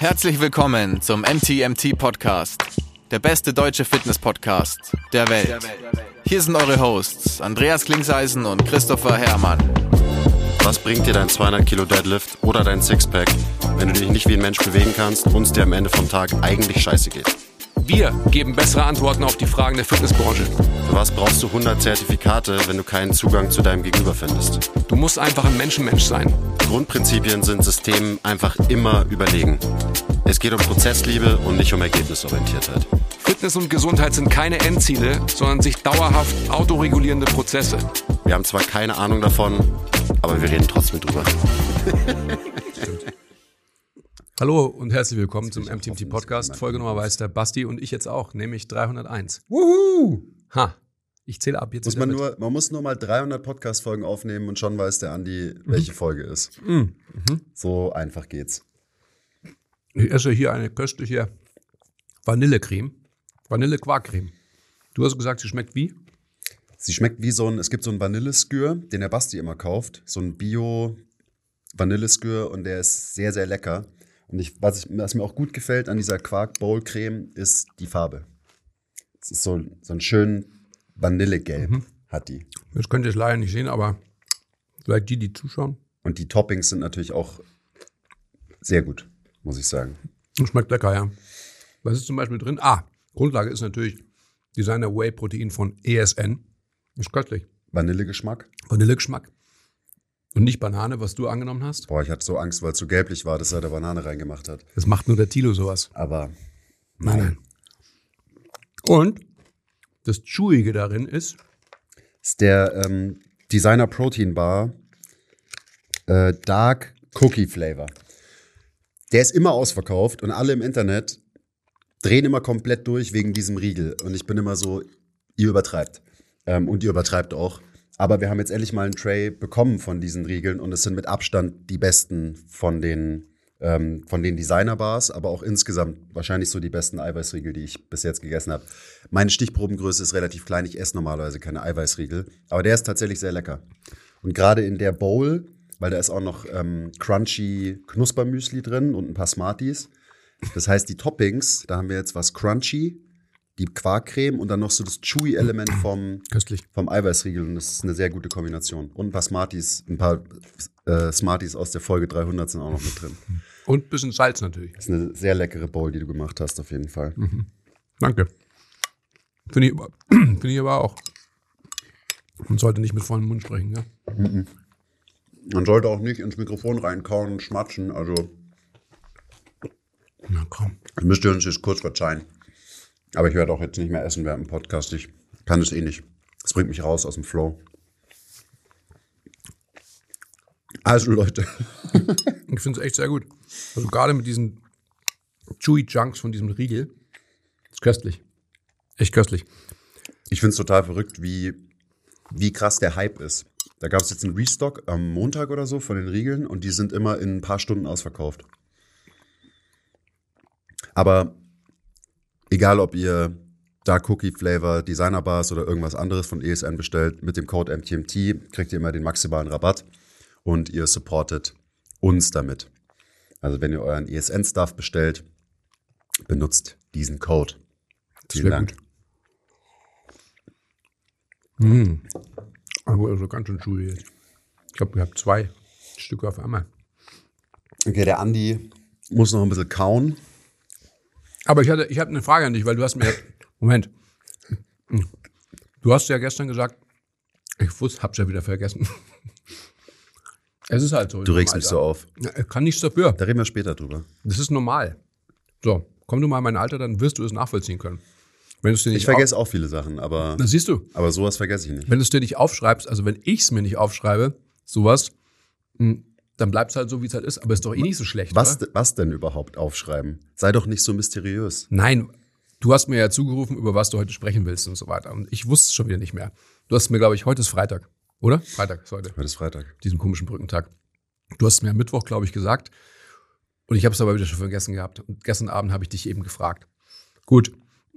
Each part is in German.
Herzlich willkommen zum MTMT Podcast, der beste deutsche Fitness-Podcast der Welt. Hier sind eure Hosts Andreas Klingseisen und Christopher Herrmann. Was bringt dir dein 200 Kilo Deadlift oder dein Sixpack, wenn du dich nicht wie ein Mensch bewegen kannst und es dir am Ende vom Tag eigentlich scheiße geht? Wir geben bessere Antworten auf die Fragen der Fitnessbranche. Für was brauchst du 100 Zertifikate, wenn du keinen Zugang zu deinem Gegenüber findest? Du musst einfach ein Menschenmensch sein. Grundprinzipien sind Systemen einfach immer überlegen. Es geht um Prozessliebe und nicht um Ergebnisorientiertheit. Fitness und Gesundheit sind keine Endziele, sondern sich dauerhaft autoregulierende Prozesse. Wir haben zwar keine Ahnung davon, aber wir reden trotzdem drüber. Hallo und herzlich willkommen zum MTMT Podcast. Folgenummer weiß der Basti und ich jetzt auch, nämlich 301. Wuhu! Ha, ich zähle ab jetzt. Man muss nur mal 300 Podcast-Folgen aufnehmen und schon weiß der Andi, welche Folge ist. So einfach geht's. Ich esse hier eine köstliche Vanillecreme, Vanille-Quarkcreme. Du hast gesagt, sie schmeckt wie? Sie schmeckt wie es gibt so einen Vanilleskür, den der Basti immer kauft. So ein Bio-Vanilleskür und der ist sehr, sehr lecker. Und was mir auch gut gefällt an dieser Quark-Bowl-Creme ist die Farbe. Es ist so ein schön Vanillegelb hat die. Das könnt ihr jetzt leider nicht sehen, aber vielleicht die zuschauen. Und die Toppings sind natürlich auch sehr gut, muss ich sagen. Schmeckt lecker, ja. Was ist zum Beispiel drin? Grundlage ist natürlich Designer Whey Protein von ESN. Ist köstlich. Vanillegeschmack. Vanillegeschmack. Und nicht Banane, was du angenommen hast? Boah, ich hatte so Angst, weil es so gelblich war, dass er da Banane reingemacht hat. Das macht nur der Thilo sowas. Aber Nein. Und das Chewige darin ist der Designer Protein Bar Dark Cookie Flavor. Der ist immer ausverkauft und alle im Internet drehen immer komplett durch wegen diesem Riegel. Und ich bin immer so, ihr übertreibt. Und ihr übertreibt auch. Aber wir haben jetzt endlich mal einen Tray bekommen von diesen Riegeln und es sind mit Abstand die besten von den Designer-Bars, aber auch insgesamt wahrscheinlich so die besten Eiweißriegel, die ich bis jetzt gegessen habe. Meine Stichprobengröße ist relativ klein, ich esse normalerweise keine Eiweißriegel, aber der ist tatsächlich sehr lecker. Und gerade in der Bowl, weil da ist auch noch crunchy Knuspermüsli drin und ein paar Smarties. Das heißt, die Toppings, da haben wir jetzt was crunchy, die Quarkcreme und dann noch so das Chewy-Element vom Eiweißriegel. Und das ist eine sehr gute Kombination. Und ein paar Smarties aus der Folge 300 sind auch noch mit drin. und ein bisschen Salz natürlich. Das ist eine sehr leckere Bowl, die du gemacht hast, auf jeden Fall. Danke. Finde ich aber auch. Man sollte nicht mit vollem Mund sprechen, ja? Man sollte auch nicht ins Mikrofon reinkauen und schmatschen. Also, Na komm. das müsst ihr uns jetzt kurz verzeihen. Aber ich werde auch jetzt nicht mehr essen während dem Podcast. Ich kann es eh nicht. Es bringt mich raus aus dem Flow. Also Leute. Ich finde es echt sehr gut. Also gerade mit diesen Chewy Chunks von diesem Riegel. Ist köstlich. Echt köstlich. Ich finde es total verrückt, wie krass der Hype ist. Da gab es jetzt einen Restock am Montag oder so von den Riegeln und die sind immer in ein paar Stunden ausverkauft. Aber egal, ob ihr Dark Cookie Flavor, Designer Bars oder irgendwas anderes von ESN bestellt, mit dem Code MTMT kriegt ihr immer den maximalen Rabatt und ihr supportet uns damit. Also wenn ihr euren ESN-Stuff bestellt, benutzt diesen Code. Vielen Dank. Also ganz schön chewy jetzt. Ich glaube, ihr habt 2 Stücke auf einmal. Okay, der Andi muss noch ein bisschen kauen. Aber ich habe eine Frage an dich, weil du hast mir... Moment. Du hast ja gestern gesagt, hab's ja wieder vergessen. Es ist halt so. Du regst mich so auf. Kann nichts dafür. Da reden wir später drüber. Das ist normal. So, komm du mal in mein Alter, dann wirst du es nachvollziehen können. Wenn du's dir nicht Ich vergesse auch viele Sachen, aber Das siehst du. sowas vergesse ich nicht. Wenn du es dir nicht aufschreibst, also wenn ich es mir nicht aufschreibe, sowas, dann bleibt es halt so, wie es halt ist. Aber ist doch eh nicht so schlecht, oder? Was denn überhaupt aufschreiben? Sei doch nicht so mysteriös. Nein, du hast mir ja zugerufen, über was du heute sprechen willst und so weiter. Und ich wusste es schon wieder nicht mehr. Du hast mir, glaube ich, heute ist Freitag, oder? Freitag ist heute. Heute ist Freitag. Diesen komischen Brückentag. Du hast es mir am Mittwoch, glaube ich, gesagt. Und ich habe es aber wieder schon vergessen gehabt. Und gestern Abend habe ich dich eben gefragt. Gut.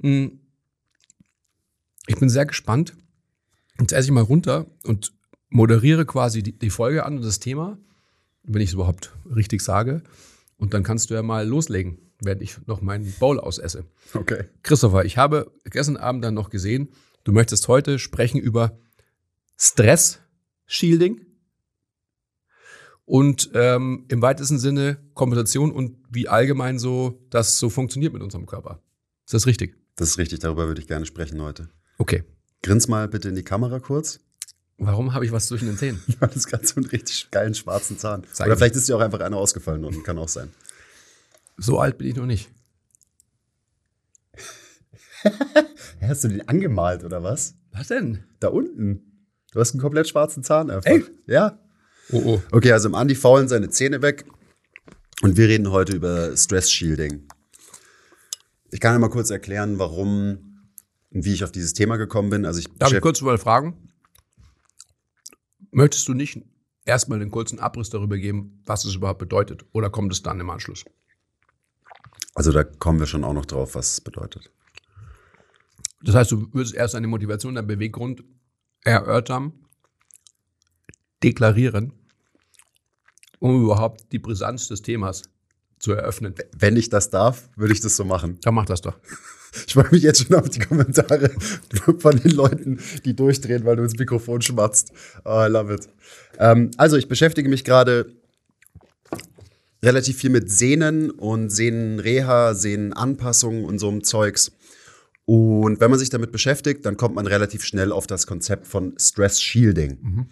Ich bin sehr gespannt. Jetzt esse ich mal runter und moderiere quasi die Folge an und das Thema, wenn ich es überhaupt richtig sage. Und dann kannst du ja mal loslegen, während ich noch meinen Bowl ausesse. Okay. Christopher, ich habe gestern Abend dann noch gesehen, du möchtest heute sprechen über Stress-Shielding und im weitesten Sinne Kompensation und wie allgemein so das so funktioniert mit unserem Körper. Ist das richtig? Das ist richtig, darüber würde ich gerne sprechen heute. Okay. Grins mal bitte in die Kamera kurz. Warum habe ich was zwischen den Zähnen? Du hattest gerade so einen richtig geilen schwarzen Zahn. Zeig Oder mir. vielleicht ist dir auch einfach einer ausgefallen unten, kann auch sein. So alt bin ich noch nicht. Hast du den angemalt oder was? Was denn? Da unten. Du hast einen komplett schwarzen Zahn einfach. Echt? Ja. Oh. Okay, also im Andi faulen seine Zähne weg und wir reden heute über Stress Shielding. Ich kann ja mal kurz erklären, warum und wie ich auf dieses Thema gekommen bin. Also Darf ich kurz mal fragen? Möchtest du nicht erstmal einen kurzen Abriss darüber geben, was es überhaupt bedeutet? Oder kommt es dann im Anschluss? Also da kommen wir schon auch noch drauf, was es bedeutet. Das heißt, du würdest erst eine Motivation, einen Beweggrund erörtern, deklarieren, um überhaupt die Brisanz des Themas zu eröffnen. Wenn ich das darf, würde ich das so machen. Dann mach das doch. Ich freue mich jetzt schon auf die Kommentare von den Leuten, die durchdrehen, weil du ins Mikrofon schmatzt. Oh, I love it. Also ich beschäftige mich gerade relativ viel mit Sehnen und Sehnenreha, Sehnenanpassungen und so einem Zeugs. Und wenn man sich damit beschäftigt, dann kommt man relativ schnell auf das Konzept von Stress Shielding.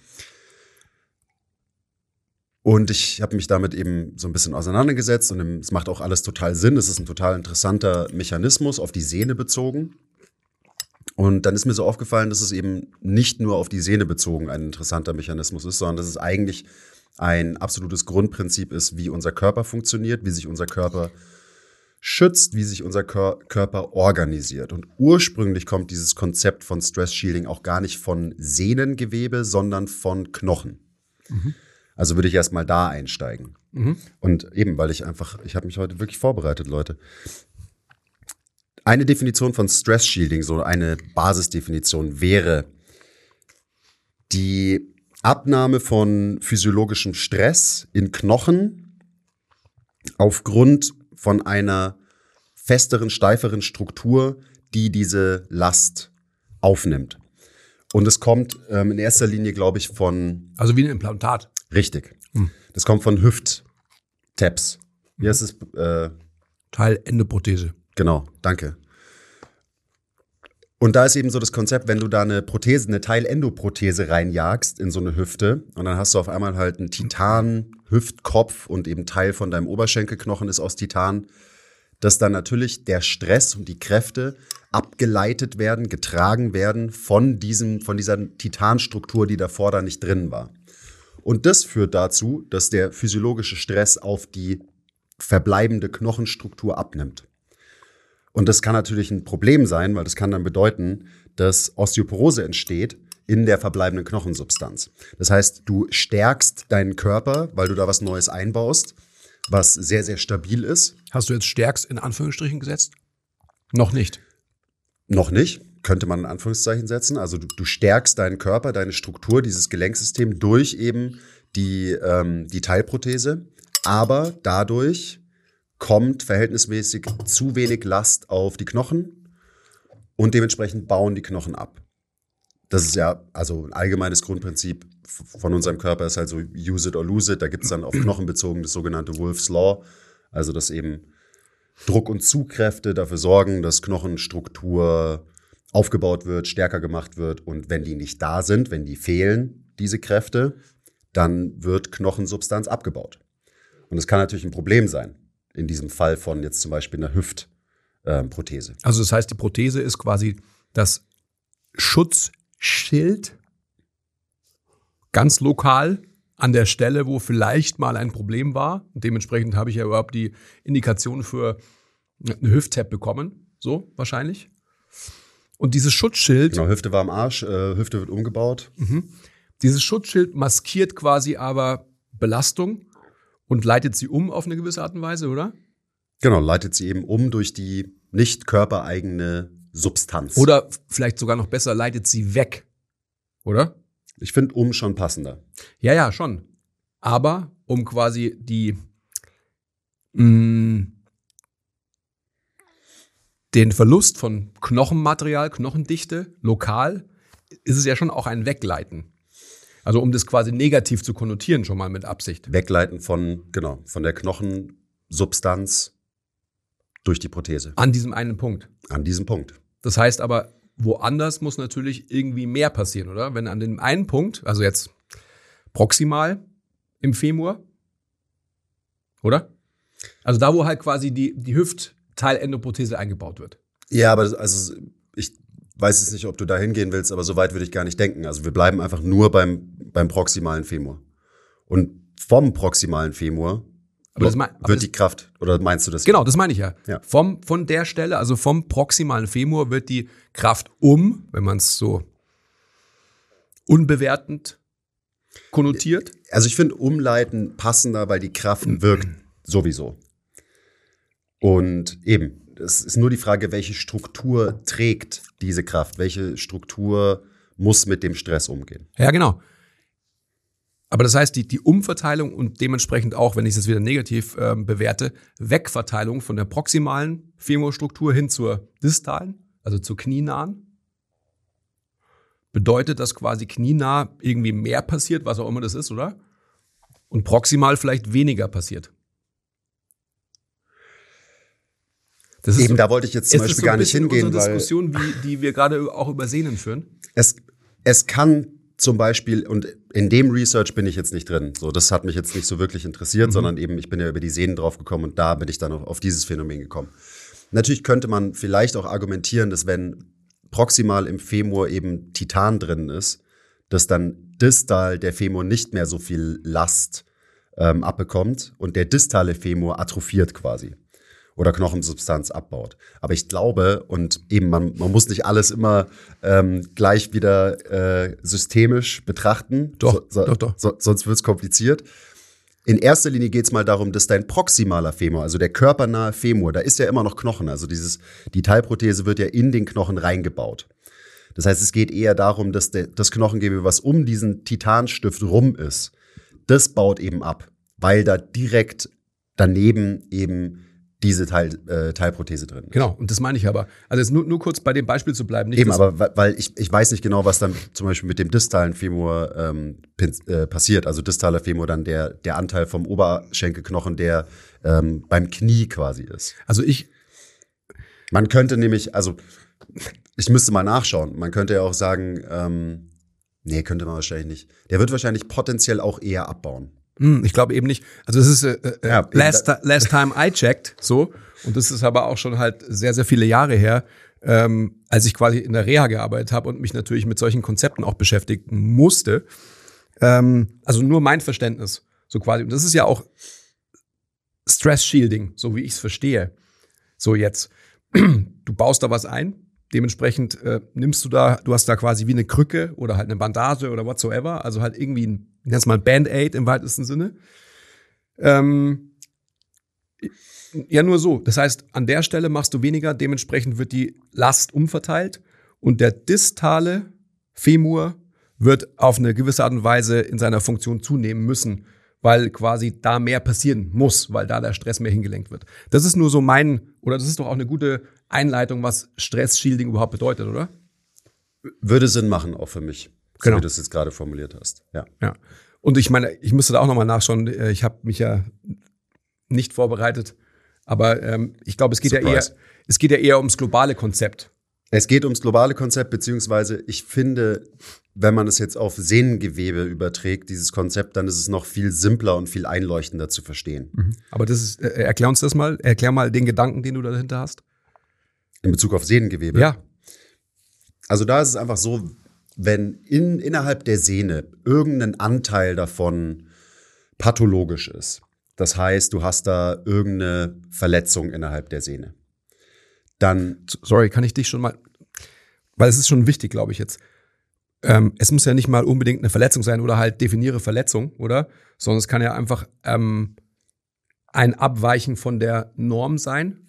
Und ich habe mich damit eben so ein bisschen auseinandergesetzt und es macht auch alles total Sinn. Es ist ein total interessanter Mechanismus, auf die Sehne bezogen. Und dann ist mir so aufgefallen, dass es eben nicht nur auf die Sehne bezogen ein interessanter Mechanismus ist, sondern dass es eigentlich ein absolutes Grundprinzip ist, wie unser Körper funktioniert, wie sich unser Körper schützt, wie sich unser Körper organisiert. Und ursprünglich kommt dieses Konzept von Stress Shielding auch gar nicht von Sehnengewebe, sondern von Knochen. Also würde ich erstmal da einsteigen. Und eben, weil ich habe mich heute wirklich vorbereitet, Leute. Eine Definition von Stress Shielding, so eine Basisdefinition wäre die Abnahme von physiologischem Stress in Knochen aufgrund von einer festeren, steiferen Struktur, die diese Last aufnimmt. Und es kommt in erster Linie, glaube ich, von... Also wie ein Implantat. Richtig. Das kommt von Hüft-Taps. Wie heißt es? Teilendoprothese. Genau, danke. Und da ist eben so das Konzept, wenn du da eine Prothese, eine Teilendoprothese reinjagst in so eine Hüfte und dann hast du auf einmal halt einen Titan-Hüftkopf und eben Teil von deinem Oberschenkelknochen ist aus Titan, dass dann natürlich der Stress und die Kräfte abgeleitet werden, getragen werden von dieser Titanstruktur, die davor da nicht drin war. Und das führt dazu, dass der physiologische Stress auf die verbleibende Knochenstruktur abnimmt. Und das kann natürlich ein Problem sein, weil das kann dann bedeuten, dass Osteoporose entsteht in der verbleibenden Knochensubstanz. Das heißt, du stärkst deinen Körper, weil du da was Neues einbaust, was sehr, sehr stabil ist. Hast du jetzt stärkst in Anführungsstrichen gesetzt? Noch nicht. Noch nicht, könnte man in Anführungszeichen setzen. Also du stärkst deinen Körper, deine Struktur, dieses Gelenksystem durch eben die Teilprothese. Aber dadurch kommt verhältnismäßig zu wenig Last auf die Knochen und dementsprechend bauen die Knochen ab. Das ist ja also ein allgemeines Grundprinzip von unserem Körper, ist halt so use it or lose it. Da gibt es dann auf Knochen bezogen das sogenannte Wolff's Law, also dass eben Druck- und Zugkräfte dafür sorgen, dass Knochenstruktur aufgebaut wird, stärker gemacht wird und wenn die nicht da sind, wenn die fehlen, diese Kräfte, dann wird Knochensubstanz abgebaut. Und das kann natürlich ein Problem sein. In diesem Fall von jetzt zum Beispiel einer Hüftprothese. Also das heißt, die Prothese ist quasi das Schutzschild ganz lokal an der Stelle, wo vielleicht mal ein Problem war. Und dementsprechend habe ich ja überhaupt die Indikation für eine Hüft-Tap bekommen. So wahrscheinlich. Und dieses Schutzschild. Genau, Hüfte war am Arsch, Hüfte wird umgebaut. Dieses Schutzschild maskiert quasi aber Belastung und leitet sie um auf eine gewisse Art und Weise, oder? Genau, leitet sie eben um durch die nicht körpereigene Substanz. Oder vielleicht sogar noch besser, leitet sie weg, oder? Ich finde schon passender. Ja, schon. Aber um quasi die Den Verlust von Knochenmaterial, Knochendichte, lokal, ist es ja schon auch ein Wegleiten. Also um das quasi negativ zu konnotieren, schon mal mit Absicht. Wegleiten von der Knochensubstanz durch die Prothese. An diesem einen Punkt. An diesem Punkt. Das heißt aber, woanders muss natürlich irgendwie mehr passieren, oder? Wenn an dem einen Punkt, also jetzt proximal im Femur, oder? Also da, wo halt quasi die Hüftteil-Endoprothese eingebaut wird. Ja, aber ich weiß jetzt nicht, ob du da hingehen willst, aber so weit würde ich gar nicht denken. Also wir bleiben einfach nur beim proximalen Femur. Und vom proximalen Femur wird die Kraft, oder meinst du das? Genau, das meine ich ja. Ja. Von der Stelle, also vom proximalen Femur wird die Kraft wenn man es so unbewertend konnotiert. Also ich finde umleiten passender, weil die Kraft wirkt sowieso. Und eben, es ist nur die Frage, welche Struktur trägt diese Kraft? Welche Struktur muss mit dem Stress umgehen? Ja, genau. Aber das heißt, die Umverteilung und dementsprechend auch, wenn ich das wieder negativ bewerte, Wegverteilung von der proximalen Femurstruktur hin zur distalen, also zur knienahen, bedeutet, dass quasi knienah irgendwie mehr passiert, was auch immer das ist, oder? Und proximal vielleicht weniger passiert. Das ist Eben, da wollte ich jetzt zum Beispiel gar nicht hingehen, unsere weil Diskussion, die wir gerade auch über Sehnen führen. es kann zum Beispiel, und in dem Research bin ich jetzt nicht drin, so, das hat mich jetzt nicht so wirklich interessiert, sondern eben, ich bin ja über die Sehnen drauf gekommen und da bin ich dann auf dieses Phänomen gekommen. Natürlich könnte man vielleicht auch argumentieren, dass wenn proximal im Femur eben Titan drin ist, dass dann distal der Femur nicht mehr so viel Last abbekommt und der distale Femur atrophiert quasi oder Knochensubstanz abbaut. Aber ich glaube, und eben man muss nicht alles immer gleich wieder systemisch betrachten. Doch. Sonst wird es kompliziert. In erster Linie geht es mal darum, dass dein proximaler Femur, also der körpernahe Femur, da ist ja immer noch Knochen. Also die Teilprothese wird ja in den Knochen reingebaut. Das heißt, es geht eher darum, dass das Knochengewebe, was um diesen Titanstift rum ist, das baut eben ab, weil da direkt daneben eben diese Teilprothese drin ist. Genau, und das meine ich aber. Also jetzt nur kurz bei dem Beispiel zu bleiben. Nicht eben, aber weil ich weiß nicht genau, was dann zum Beispiel mit dem distalen Femur passiert. Also distaler Femur dann der Anteil vom Oberschenkelknochen, der beim Knie quasi ist. Also man könnte nämlich, also ich müsste mal nachschauen. Man könnte ja auch sagen, nee, könnte man wahrscheinlich nicht. Der wird wahrscheinlich potenziell auch eher abbauen. Ich glaube eben nicht. Also es ist last time I checked, so. Und das ist aber auch schon halt sehr, sehr viele Jahre her, als ich quasi in der Reha gearbeitet habe und mich natürlich mit solchen Konzepten auch beschäftigen musste. Also nur mein Verständnis, so quasi. Und das ist ja auch Stress Shielding, so wie ich es verstehe. So jetzt, du baust da was ein. Dementsprechend du hast da quasi wie eine Krücke oder halt eine Bandage oder whatsoever, also halt irgendwie ein Band-Aid im weitesten Sinne. Ja, nur so. Das heißt, an der Stelle machst du weniger, dementsprechend wird die Last umverteilt und der distale Femur wird auf eine gewisse Art und Weise in seiner Funktion zunehmen müssen, weil quasi da mehr passieren muss, weil da der Stress mehr hingelenkt wird. Das ist nur so das ist doch auch eine gute Einleitung, was Stress-Shielding überhaupt bedeutet, oder? Würde Sinn machen, auch für mich, genau. So wie du es jetzt gerade formuliert hast. Ja. Und ich meine, ich müsste da auch nochmal nachschauen, ich habe mich ja nicht vorbereitet, aber ich glaube, es geht ja eher ums globale Konzept. Es geht ums globale Konzept, beziehungsweise ich finde, wenn man es jetzt auf Sehnengewebe überträgt, dieses Konzept, dann ist es noch viel simpler und viel einleuchtender zu verstehen. Aber das ist, erklär uns das mal, erklär mal den Gedanken, den du dahinter hast. In Bezug auf Sehnengewebe? Ja. Also da ist es einfach so, wenn innerhalb der Sehne irgendein Anteil davon pathologisch ist, das heißt, du hast da irgendeine Verletzung innerhalb der Sehne, dann... Sorry, kann ich dich schon mal... Weil es ist schon wichtig, glaube ich jetzt. Es muss ja nicht mal unbedingt eine Verletzung sein oder halt definiere Verletzung, oder? Sondern es kann ja einfach ein Abweichen von der Norm sein.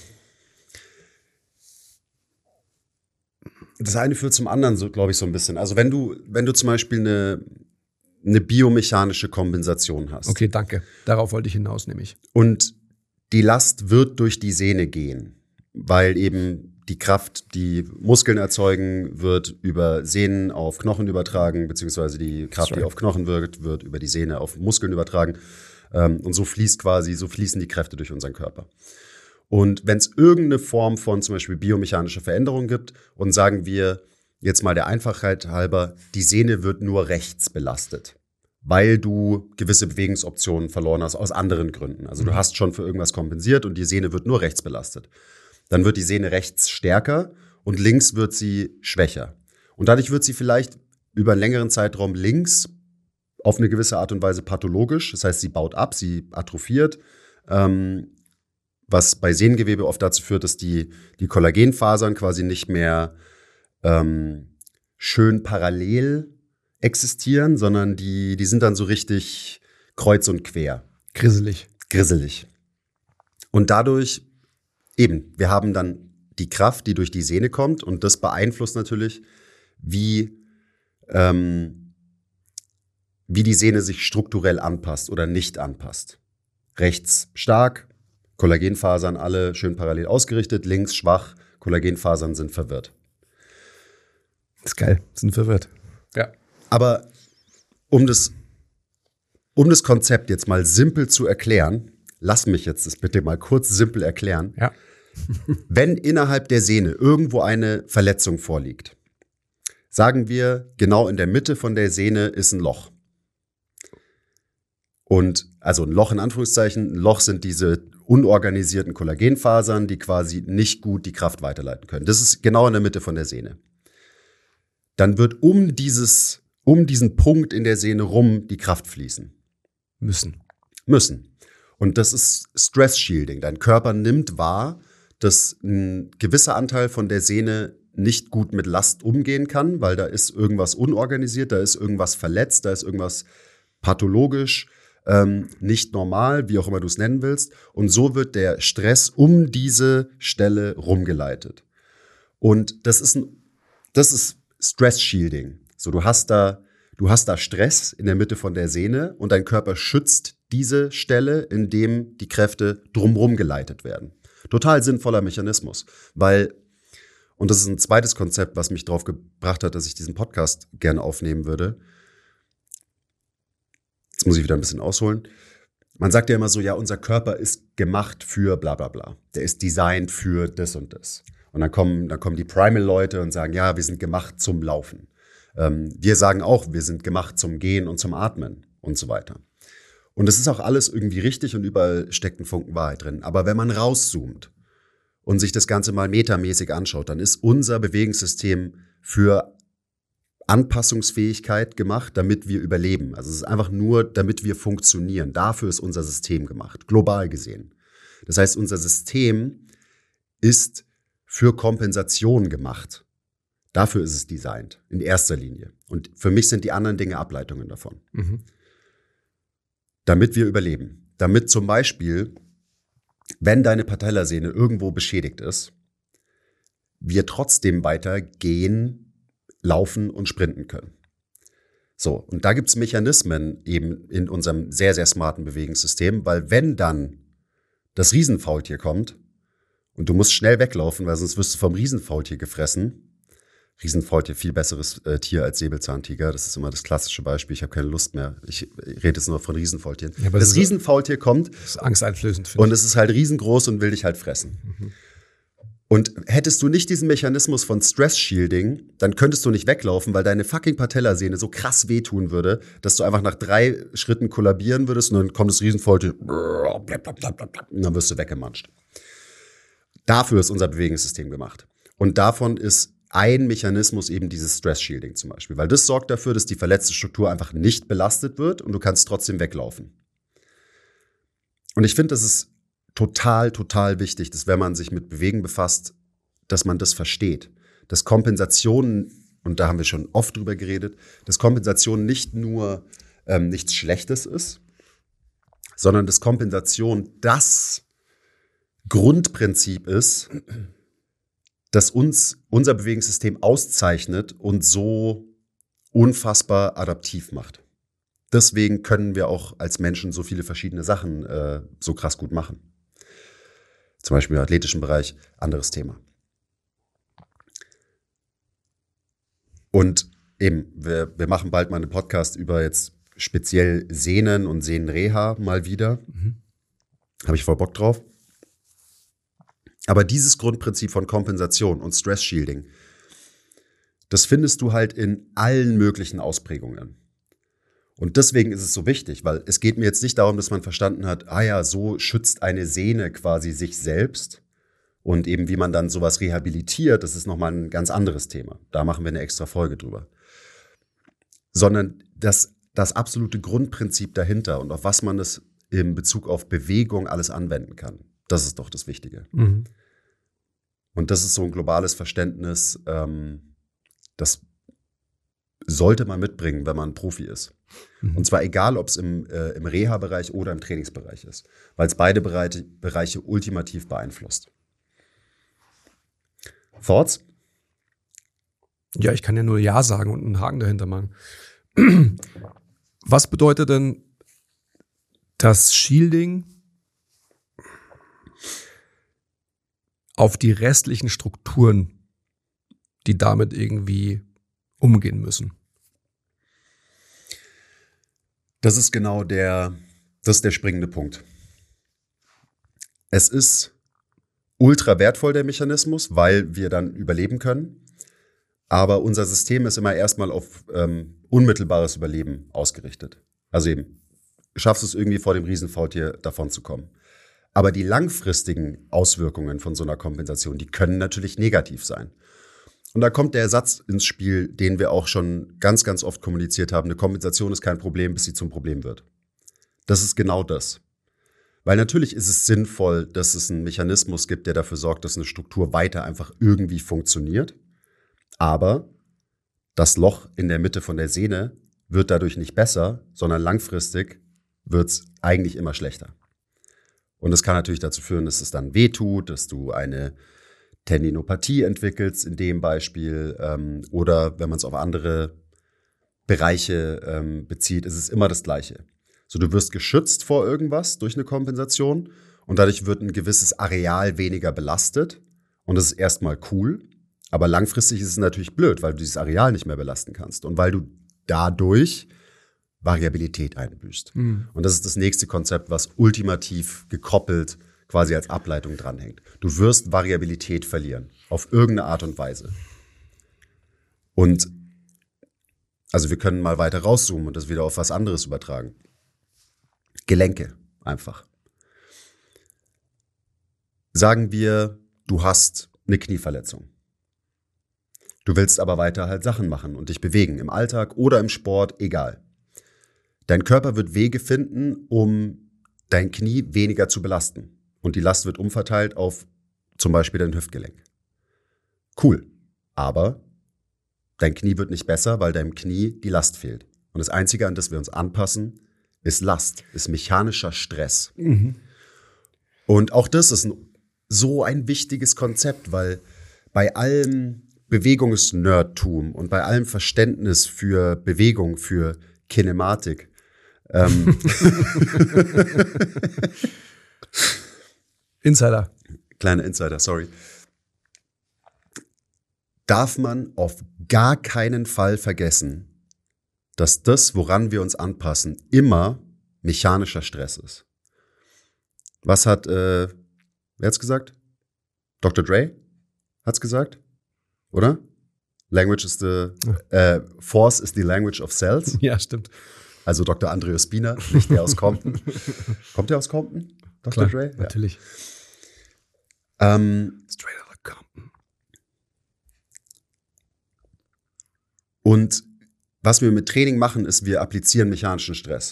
Das eine führt zum anderen, so glaube ich, so ein bisschen. Also wenn du zum Beispiel eine biomechanische Kompensation hast. Okay, danke. Darauf wollte ich hinaus, nämlich. Und die Last wird durch die Sehne gehen, weil eben die Kraft, die Muskeln erzeugen, wird über Sehnen auf Knochen übertragen, beziehungsweise die Kraft, die auf Knochen wirkt, wird über die Sehne auf Muskeln übertragen. Und so fließen die Kräfte durch unseren Körper. Und wenn es irgendeine Form von zum Beispiel biomechanischer Veränderung gibt und sagen wir jetzt mal der Einfachheit halber, die Sehne wird nur rechts belastet, weil du gewisse Bewegungsoptionen verloren hast aus anderen Gründen. Also du hast schon für irgendwas kompensiert und die Sehne wird nur rechts belastet. Dann wird die Sehne rechts stärker und links wird sie schwächer. Und dadurch wird sie vielleicht über einen längeren Zeitraum links auf eine gewisse Art und Weise pathologisch. Das heißt, sie baut ab, sie atrophiert, was bei Sehnengewebe oft dazu führt, dass die Kollagenfasern quasi nicht mehr schön parallel existieren, sondern die sind dann so richtig kreuz und quer. Grisselig. Und dadurch eben, wir haben dann die Kraft, die durch die Sehne kommt und das beeinflusst natürlich, wie die Sehne sich strukturell anpasst oder nicht anpasst. Rechts stark, Kollagenfasern alle schön parallel ausgerichtet, links schwach, Kollagenfasern sind verwirrt. Das ist geil, sind verwirrt. Ja. Aber um das Konzept jetzt mal simpel zu erklären, lass mich jetzt das bitte mal kurz simpel erklären. Ja. Wenn innerhalb der Sehne irgendwo eine Verletzung vorliegt, sagen wir, genau in der Mitte von der Sehne ist ein Loch. Und also ein Loch in Anführungszeichen, ein Loch sind diese unorganisierten Kollagenfasern, die quasi nicht gut die Kraft weiterleiten können. Das ist genau in der Mitte von der Sehne. Dann wird um diesen Punkt in der Sehne rum die Kraft fließen. Müssen. Und das ist Stress Shielding. Dein Körper nimmt wahr, dass ein gewisser Anteil von der Sehne nicht gut mit Last umgehen kann, weil da ist irgendwas unorganisiert, da ist irgendwas verletzt, da ist irgendwas pathologisch, nicht normal, wie auch immer du es nennen willst. Und so wird der Stress um diese Stelle rumgeleitet. Und das ist Stress Shielding. So, du hast da Stress in der Mitte von der Sehne und dein Körper schützt diese Stelle, in dem die Kräfte drumherum geleitet werden. Total sinnvoller Mechanismus, weil, und das ist ein zweites Konzept, was mich drauf gebracht hat, dass ich diesen Podcast gerne aufnehmen würde. Jetzt muss ich wieder ein bisschen ausholen. Man sagt ja immer so, ja, unser Körper ist gemacht für bla bla bla. Der ist designt für das und das. Und dann kommen die Primal-Leute und sagen, ja, wir sind gemacht zum Laufen. Wir sagen auch, wir sind gemacht zum Gehen und zum Atmen und so weiter. Und es ist auch alles irgendwie richtig und überall steckt ein Funken Wahrheit drin. Aber wenn man rauszoomt und sich das Ganze mal metamäßig anschaut, dann ist unser Bewegungssystem für Anpassungsfähigkeit gemacht, damit wir überleben. Also es ist einfach nur, damit wir funktionieren. Dafür ist unser System gemacht, global gesehen. Das heißt, unser System ist für Kompensation gemacht. Dafür ist es designt, in erster Linie. Und für mich sind die anderen Dinge Ableitungen davon. Mhm. Damit wir überleben. Damit zum Beispiel, wenn deine Patellasehne irgendwo beschädigt ist, wir trotzdem weiter gehen, laufen und sprinten können. So, und da gibt es Mechanismen eben in unserem sehr, sehr smarten Bewegungssystem, weil wenn dann das Riesenfaultier kommt und du musst schnell weglaufen, weil sonst wirst du vom Riesenfaultier gefressen. Riesenfaultier, viel besseres Tier als Säbelzahntiger. Das ist immer das klassische Beispiel. Ich habe keine Lust mehr. Ich rede jetzt nur von Riesenfaultieren. Ja, das Riesenfaultier kommt. Das ist angsteinflößend. Und es ist halt riesengroß und will dich halt fressen. Mhm. Und hättest du nicht diesen Mechanismus von Stress-Shielding, dann könntest du nicht weglaufen, weil deine fucking Patellasehne so krass wehtun würde, dass du einfach nach 3 Schritten kollabieren würdest und dann kommt das Riesenfaultier und dann wirst du weggemanscht. Dafür ist unser Bewegungssystem gemacht. Und davon ist ein Mechanismus eben dieses Stress-Shielding zum Beispiel, weil das sorgt dafür, dass die verletzte Struktur einfach nicht belastet wird und du kannst trotzdem weglaufen. Und ich finde, das ist total, total wichtig, dass wenn man sich mit Bewegen befasst, dass man das versteht. Dass Kompensation, und da haben wir schon oft drüber geredet, dass Kompensation nicht nur nichts Schlechtes ist, sondern dass Kompensation das Grundprinzip ist, das uns unser Bewegungssystem auszeichnet und so unfassbar adaptiv macht. Deswegen können wir auch als Menschen so viele verschiedene Sachen so krass gut machen. Zum Beispiel im athletischen Bereich, anderes Thema. Und eben, wir machen bald mal einen Podcast über jetzt speziell Sehnen und Sehnenreha mal wieder. Habe ich voll Bock drauf. Aber dieses Grundprinzip von Kompensation und Stress-Shielding, das findest du halt in allen möglichen Ausprägungen. Und deswegen ist es so wichtig, weil es geht mir jetzt nicht darum, dass man verstanden hat, so schützt eine Sehne quasi sich selbst. Und eben wie man dann sowas rehabilitiert, das ist nochmal ein ganz anderes Thema. Da machen wir eine extra Folge drüber. Sondern das absolute Grundprinzip dahinter und auf was man das in Bezug auf Bewegung alles anwenden kann. Das ist doch das Wichtige. Mhm. Und das ist so ein globales Verständnis, das sollte man mitbringen, wenn man Profi ist. Mhm. Und zwar egal, ob es im Reha-Bereich oder im Trainingsbereich ist, weil es beide Bereiche ultimativ beeinflusst. Thoughts? Ja, ich kann ja nur Ja sagen und einen Haken dahinter machen. Was bedeutet denn das Shielding auf die restlichen Strukturen, die damit irgendwie umgehen müssen? Das ist genau der springende Punkt. Es ist ultra wertvoll, der Mechanismus, weil wir dann überleben können. Aber unser System ist immer erstmal auf unmittelbares Überleben ausgerichtet. Also eben, schaffst du es irgendwie vor dem Riesenfaultier davon zu kommen. Aber die langfristigen Auswirkungen von so einer Kompensation, die können natürlich negativ sein. Und da kommt der Satz ins Spiel, den wir auch schon ganz, ganz oft kommuniziert haben. Eine Kompensation ist kein Problem, bis sie zum Problem wird. Das ist genau das. Weil natürlich ist es sinnvoll, dass es einen Mechanismus gibt, der dafür sorgt, dass eine Struktur weiter einfach irgendwie funktioniert. Aber das Loch in der Mitte von der Sehne wird dadurch nicht besser, sondern langfristig wird es eigentlich immer schlechter. Und das kann natürlich dazu führen, dass es dann wehtut, dass du eine Tendinopathie entwickelst in dem Beispiel. Oder wenn man es auf andere Bereiche bezieht, ist es immer das Gleiche. So, du wirst geschützt vor irgendwas durch eine Kompensation und dadurch wird ein gewisses Areal weniger belastet. Und das ist erstmal cool. Aber langfristig ist es natürlich blöd, weil du dieses Areal nicht mehr belasten kannst und weil du dadurch Variabilität einbüßt. Mhm. Und das ist das nächste Konzept, was ultimativ gekoppelt quasi als Ableitung dranhängt. Du wirst Variabilität verlieren, auf irgendeine Art und Weise. Und also wir können mal weiter rauszoomen und das wieder auf was anderes übertragen. Gelenke einfach. Sagen wir, du hast eine Knieverletzung. Du willst aber weiter halt Sachen machen und dich bewegen, im Alltag oder im Sport, egal. Dein Körper wird Wege finden, um dein Knie weniger zu belasten. Und die Last wird umverteilt auf zum Beispiel dein Hüftgelenk. Cool, aber dein Knie wird nicht besser, weil deinem Knie die Last fehlt. Und das Einzige, an das wir uns anpassen, ist Last, ist mechanischer Stress. Mhm. Und auch das ist so ein wichtiges Konzept, weil bei allem Bewegungsnerdtum und bei allem Verständnis für Bewegung, für Kinematik, Insider. Kleiner Insider, sorry. Darf man auf gar keinen Fall vergessen, dass das, woran wir uns anpassen, immer mechanischer Stress ist. Was hat, wer hat's gesagt? Dr. Dre hat's gesagt? Oder? Language is Force is the language of cells. Ja, stimmt. Also Dr. Andreas Spina, nicht der aus Compton. Kommt der aus Compton? Dr. Klar, Dre? natürlich. Ja. Straight out of Compton. Und was wir mit Training machen, ist, wir applizieren mechanischen Stress.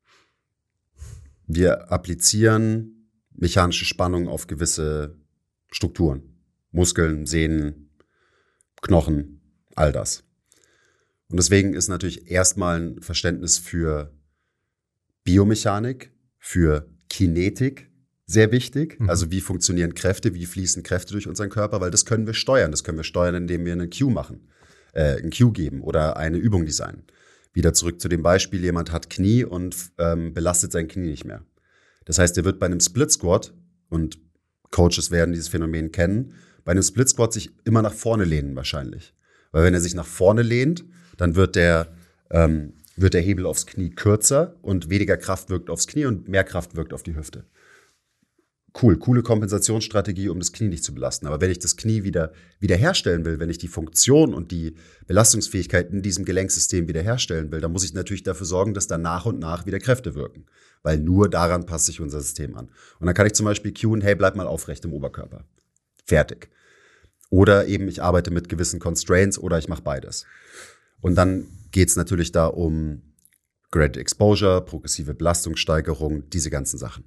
Wir applizieren mechanische Spannung auf gewisse Strukturen. Muskeln, Sehnen, Knochen, all das. Und deswegen ist natürlich erstmal ein Verständnis für Biomechanik, für Kinetik sehr wichtig. Mhm. Also wie funktionieren Kräfte, wie fließen Kräfte durch unseren Körper, weil das können wir steuern. Das können wir steuern, indem wir einen Cue machen, einen Cue geben oder eine Übung designen. Wieder zurück zu dem Beispiel, jemand hat Knie und belastet sein Knie nicht mehr. Das heißt, er wird bei einem Split Squat und Coaches werden dieses Phänomen kennen, bei einem Split Squat sich immer nach vorne lehnen wahrscheinlich. Weil wenn er sich nach vorne lehnt, dann wird der Hebel aufs Knie kürzer und weniger Kraft wirkt aufs Knie und mehr Kraft wirkt auf die Hüfte. Coole Kompensationsstrategie, um das Knie nicht zu belasten. Aber wenn ich das Knie wieder herstellen will, wenn ich die Funktion und die Belastungsfähigkeit in diesem Gelenksystem wiederherstellen will, dann muss ich natürlich dafür sorgen, dass da nach und nach wieder Kräfte wirken. Weil nur daran passt sich unser System an. Und dann kann ich zum Beispiel cueen, hey, bleib mal aufrecht im Oberkörper. Fertig. Oder eben ich arbeite mit gewissen Constraints oder ich mache beides. Und dann geht es natürlich da um Graded Exposure, progressive Belastungssteigerung, diese ganzen Sachen.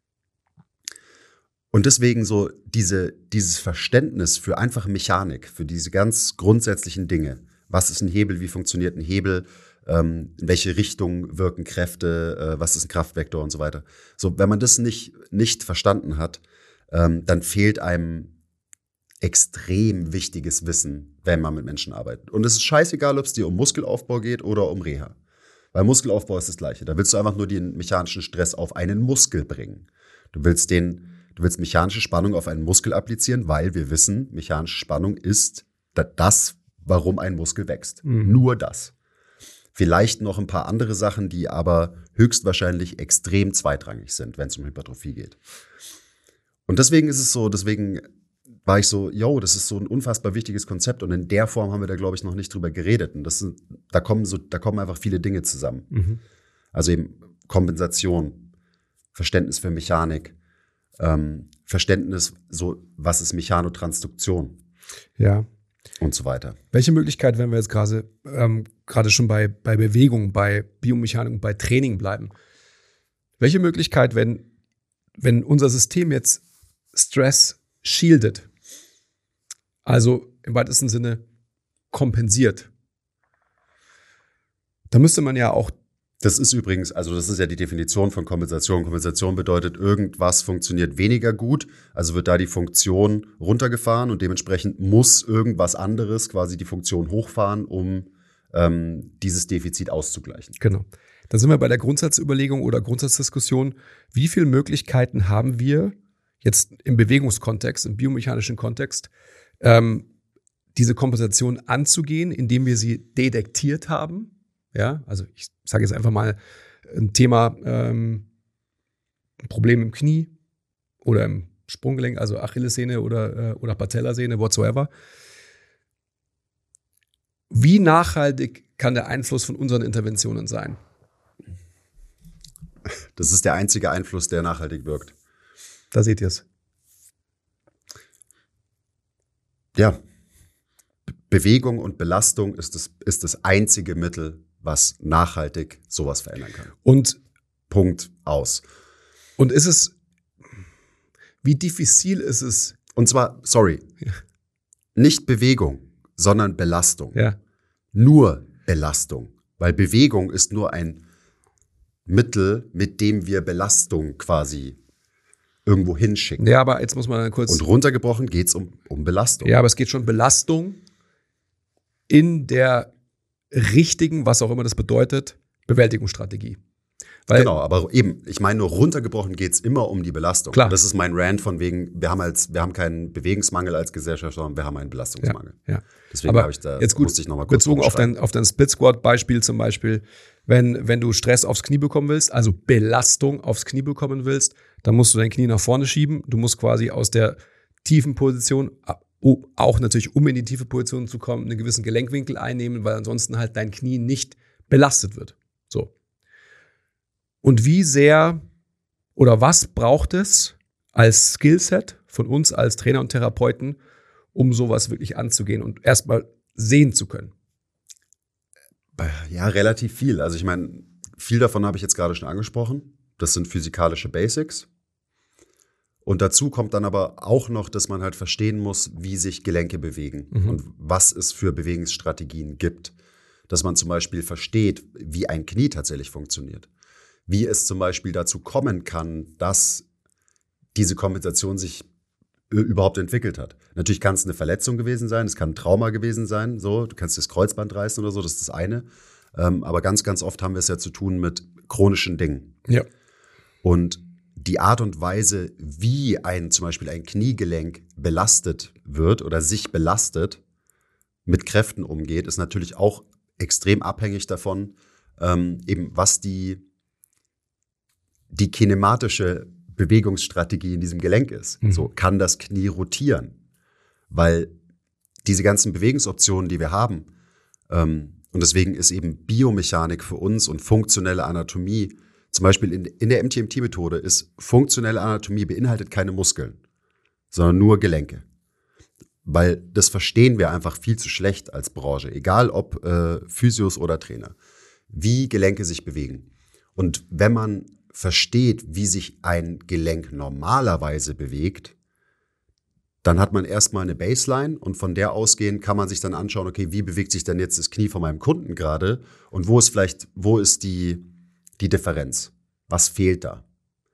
Und deswegen so dieses Verständnis für einfache Mechanik, für diese ganz grundsätzlichen Dinge. Was ist ein Hebel, wie funktioniert ein Hebel, in welche Richtung wirken Kräfte, was ist ein Kraftvektor und so weiter. So, wenn man das nicht verstanden hat, dann fehlt einem extrem wichtiges Wissen, wenn man mit Menschen arbeitet. Und es ist scheißegal, ob es dir um Muskelaufbau geht oder um Reha. Weil Muskelaufbau ist das Gleiche. Da willst du einfach nur den mechanischen Stress auf einen Muskel bringen. Du willst mechanische Spannung auf einen Muskel applizieren, weil wir wissen, mechanische Spannung ist das, warum ein Muskel wächst. Nur das. Vielleicht noch ein paar andere Sachen, die aber höchstwahrscheinlich extrem zweitrangig sind, wenn es um Hypertrophie geht. Und deswegen war ich so, das ist so ein unfassbar wichtiges Konzept und in der Form haben wir da, glaube ich, noch nicht drüber geredet. Und da kommen einfach viele Dinge zusammen. Also eben Kompensation, Verständnis für Mechanik, Verständnis, so was ist Mechanotransduktion. Ja. Und so weiter. Welche Möglichkeit, wenn wir jetzt gerade schon bei Bewegung, bei Biomechanik und bei Training bleiben, welche Möglichkeit, wenn unser System jetzt Stress shieldet, also im weitesten Sinne kompensiert, da müsste man ja auch. Das ist übrigens, also das ist ja die Definition von Kompensation. Kompensation bedeutet, irgendwas funktioniert weniger gut, also wird da die Funktion runtergefahren und dementsprechend muss irgendwas anderes quasi die Funktion hochfahren, um dieses Defizit auszugleichen. Genau. Dann sind wir bei der Grundsatzüberlegung oder Grundsatzdiskussion. Wie viele Möglichkeiten haben wir jetzt im Bewegungskontext, im biomechanischen Kontext, diese Kompensation anzugehen, indem wir sie detektiert haben? Ja, also ich sage jetzt einfach mal ein Thema, ein Problem im Knie oder im Sprunggelenk, also Achillessehne oder Patellasehne, whatsoever. Wie nachhaltig kann der Einfluss von unseren Interventionen sein? Das ist der einzige Einfluss, der nachhaltig wirkt. Da seht ihr es. Ja, Bewegung und Belastung ist das einzige Mittel, was nachhaltig sowas verändern kann. Und Punkt aus. Und wie diffizil ist es? Und zwar, nicht Bewegung, sondern Belastung. Ja. Nur Belastung. Weil Bewegung ist nur ein Mittel, mit dem wir Belastung quasi irgendwo hinschicken. Ja, aber jetzt muss man kurz. Und runtergebrochen geht es um Belastung. Ja, aber es geht schon Belastung in der richtigen, was auch immer das bedeutet, Bewältigungsstrategie. Genau, aber eben, ich meine nur runtergebrochen geht es immer um die Belastung. Klar. Das ist mein Rant von wegen, wir haben keinen Bewegungsmangel als Gesellschaft, sondern wir haben einen Belastungsmangel. Ja. Deswegen aber musste ich noch mal kurz bezogen auf dein Split-Squat-Beispiel zum Beispiel, wenn du Stress aufs Knie bekommen willst, also Belastung aufs Knie bekommen willst, dann musst du dein Knie nach vorne schieben. Du musst quasi aus der tiefen Position, auch natürlich, um in die tiefe Position zu kommen, einen gewissen Gelenkwinkel einnehmen, weil ansonsten halt dein Knie nicht belastet wird. So. Und wie sehr oder was braucht es als Skillset von uns als Trainer und Therapeuten, um sowas wirklich anzugehen und erstmal sehen zu können? Ja, relativ viel. Also ich meine, viel davon habe ich jetzt gerade schon angesprochen. Das sind physikalische Basics. Und dazu kommt dann aber auch noch, dass man halt verstehen muss, wie sich Gelenke bewegen und was es für Bewegungsstrategien gibt. Dass man zum Beispiel versteht, wie ein Knie tatsächlich funktioniert. Wie es zum Beispiel dazu kommen kann, dass diese Kompensation sich überhaupt entwickelt hat. Natürlich kann es eine Verletzung gewesen sein, es kann ein Trauma gewesen sein, so, du kannst das Kreuzband reißen oder so, das ist das eine. Aber ganz, ganz oft haben wir es ja zu tun mit chronischen Dingen. Ja. Und die Art und Weise, wie zum Beispiel ein Kniegelenk belastet wird oder sich belastet, mit Kräften umgeht, ist natürlich auch extrem abhängig davon, eben was die kinematische Bewegungsstrategie in diesem Gelenk ist. So kann das Knie rotieren, weil diese ganzen Bewegungsoptionen, die wir haben, und deswegen ist eben Biomechanik für uns und funktionelle Anatomie, zum Beispiel in der MTMT-Methode ist funktionelle Anatomie beinhaltet keine Muskeln, sondern nur Gelenke. Weil das verstehen wir einfach viel zu schlecht als Branche, egal ob Physios oder Trainer, wie Gelenke sich bewegen. Und wenn man versteht, wie sich ein Gelenk normalerweise bewegt, dann hat man erstmal eine Baseline und von der ausgehend kann man sich dann anschauen, okay, wie bewegt sich denn jetzt das Knie von meinem Kunden gerade und wo ist die Differenz? Was fehlt da?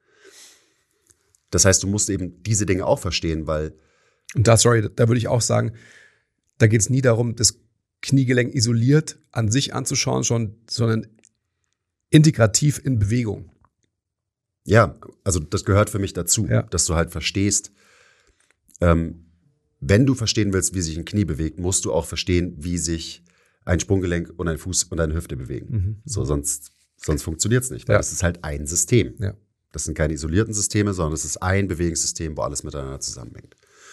Das heißt, du musst eben diese Dinge auch verstehen, weil Und da würde ich auch sagen, da geht es nie darum, das Kniegelenk isoliert an sich anzuschauen, sondern integrativ in Bewegung. Ja, also das gehört für mich dazu, dass du halt verstehst, wenn du verstehen willst, wie sich ein Knie bewegt, musst du auch verstehen, wie sich ein Sprunggelenk und ein Fuß und eine Hüfte bewegen. So, sonst funktioniert es nicht, weil das ist halt ein System. Ja. Das sind keine isolierten Systeme, sondern es ist ein Bewegungssystem, wo alles miteinander zusammenhängt.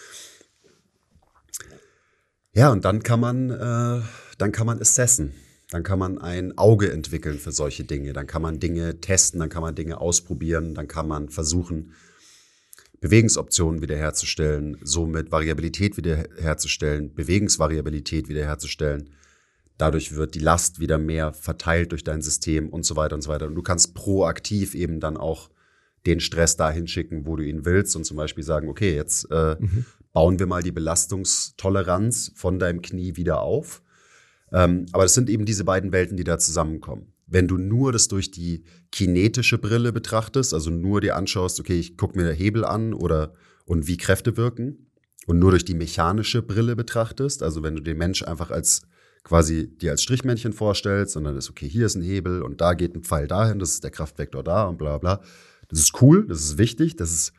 Ja, und dann kann man assessen. Dann kann man ein Auge entwickeln für solche Dinge. Dann kann man Dinge testen, dann kann man Dinge ausprobieren, dann kann man versuchen, Bewegungsoptionen wiederherzustellen, somit Variabilität wiederherzustellen, Bewegungsvariabilität wiederherzustellen. Dadurch wird die Last wieder mehr verteilt durch dein System und so weiter und so weiter. Und du kannst proaktiv eben dann auch den Stress dahin schicken, wo du ihn willst und zum Beispiel sagen, okay, jetzt bauen wir mal die Belastungstoleranz von deinem Knie wieder auf. Aber es sind eben diese beiden Welten, die da zusammenkommen. Wenn du nur das durch die kinetische Brille betrachtest, also nur dir anschaust, okay, ich gucke mir den Hebel an und wie Kräfte wirken und nur durch die mechanische Brille betrachtest, also wenn du den Mensch einfach dir als Strichmännchen vorstellst und dann ist, okay, hier ist ein Hebel und da geht ein Pfeil dahin, das ist der Kraftvektor da und bla bla. Das ist cool, das ist wichtig, das ist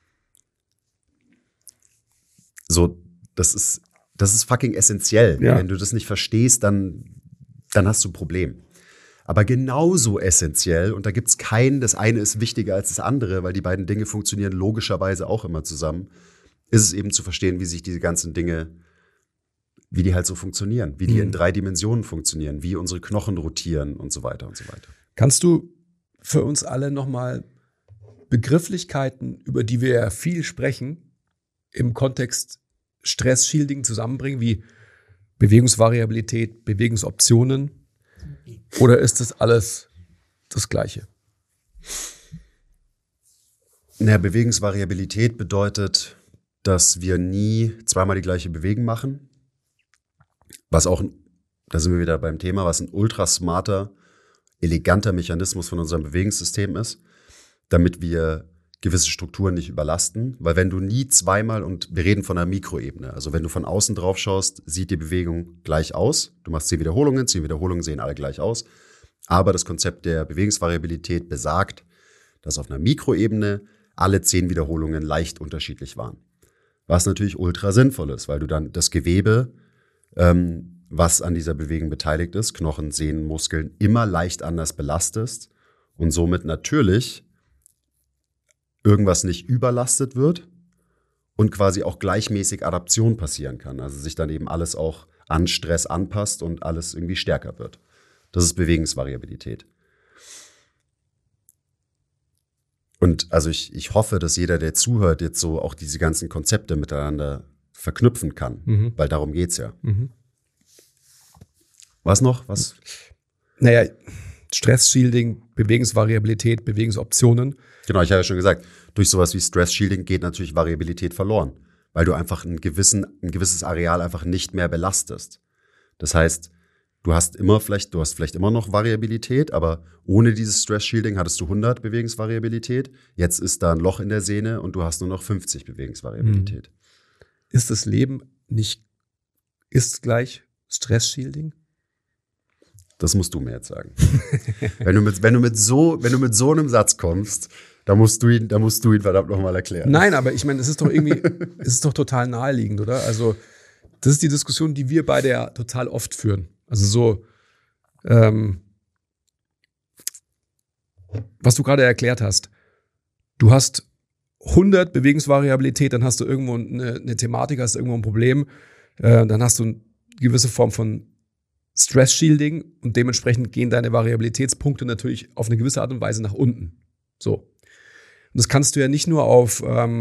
fucking essentiell. Ja. Wenn du das nicht verstehst, dann hast du ein Problem. Aber genauso essentiell, und da gibt es das eine ist wichtiger als das andere, weil die beiden Dinge funktionieren logischerweise auch immer zusammen, ist es eben zu verstehen, wie sich diese ganzen Dinge, wie die halt so funktionieren, wie die in 3 Dimensionen funktionieren, wie unsere Knochen rotieren und so weiter und so weiter. Kannst du für uns alle nochmal Begrifflichkeiten, über die wir ja viel sprechen, im Kontext Stress-Shielding zusammenbringen, wie Bewegungsvariabilität, Bewegungsoptionen? Oder ist das alles das Gleiche? Bewegungsvariabilität bedeutet, dass wir nie zweimal die gleiche Bewegung machen. Was auch, da sind wir wieder beim Thema, was ein ultra smarter, eleganter Mechanismus von unserem Bewegungssystem ist, damit wir gewisse Strukturen nicht überlasten. Weil wenn du nie zweimal, und wir reden von einer Mikroebene, also wenn du von außen drauf schaust, sieht die Bewegung gleich aus. Du machst 10 Wiederholungen sehen alle gleich aus. Aber das Konzept der Bewegungsvariabilität besagt, dass auf einer Mikroebene alle 10 Wiederholungen leicht unterschiedlich waren. Was natürlich ultra sinnvoll ist, weil du dann das Gewebe, was an dieser Bewegung beteiligt ist, Knochen, Sehnen, Muskeln, immer leicht anders belastest und somit natürlich irgendwas nicht überlastet wird und quasi auch gleichmäßig Adaption passieren kann. Also sich dann eben alles auch an Stress anpasst und alles irgendwie stärker wird. Das ist Bewegungsvariabilität. Und also ich hoffe, dass jeder, der zuhört, jetzt so auch diese ganzen Konzepte miteinander verknüpfen kann, weil darum geht's ja. Was noch? Was? Naja, Stress-Shielding, Bewegungsvariabilität, Bewegungsoptionen. Genau, ich habe ja schon gesagt, durch sowas wie Stress-Shielding geht natürlich Variabilität verloren, weil du einfach ein gewisses Areal einfach nicht mehr belastest. Das heißt, du hast vielleicht immer noch Variabilität, aber ohne dieses Stress-Shielding hattest du 100 Bewegungsvariabilität. Jetzt ist da ein Loch in der Sehne und du hast nur noch 50 Bewegungsvariabilität. Ist das Leben ist gleich Stress-Shielding? Das musst du mir jetzt sagen. wenn du mit so einem Satz kommst, Da musst du ihn verdammt nochmal erklären. Nein, aber ich meine, es ist doch irgendwie, es ist doch total naheliegend, oder? Also, das ist die Diskussion, die wir beide ja total oft führen. Also so, was du gerade erklärt hast. Du hast 100 Bewegungsvariabilität, dann hast du irgendwo eine Thematik, hast irgendwo ein Problem, dann hast du eine gewisse Form von Stress-Shielding und dementsprechend gehen deine Variabilitätspunkte natürlich auf eine gewisse Art und Weise nach unten. So. Und das kannst du ja nicht nur auf,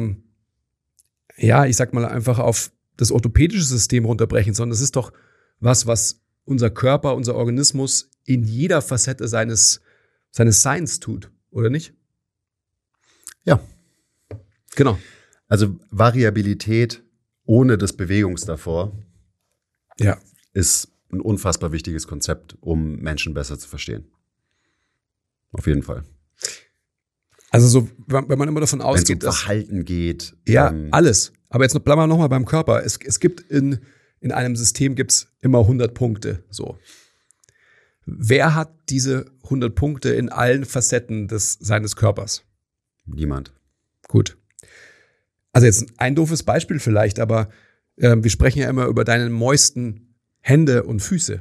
ich sag mal einfach auf das orthopädische System runterbrechen, sondern das ist doch was unser Körper, unser Organismus in jeder Facette seines Seins tut, oder nicht? Ja. Genau. Also Variabilität ohne das Bewegungsdavor ist ein unfassbar wichtiges Konzept, um Menschen besser zu verstehen. Auf jeden Fall. Also so, wenn man immer davon ausgeht, wenn es um Verhalten geht. Ja, alles. Aber jetzt bleiben wir nochmal beim Körper. Es gibt in einem System gibt's immer 100 Punkte. So. Wer hat diese 100 Punkte in allen Facetten seines Körpers? Niemand. Gut. Also jetzt ein doofes Beispiel vielleicht, aber wir sprechen ja immer über deine moisten Hände und Füße.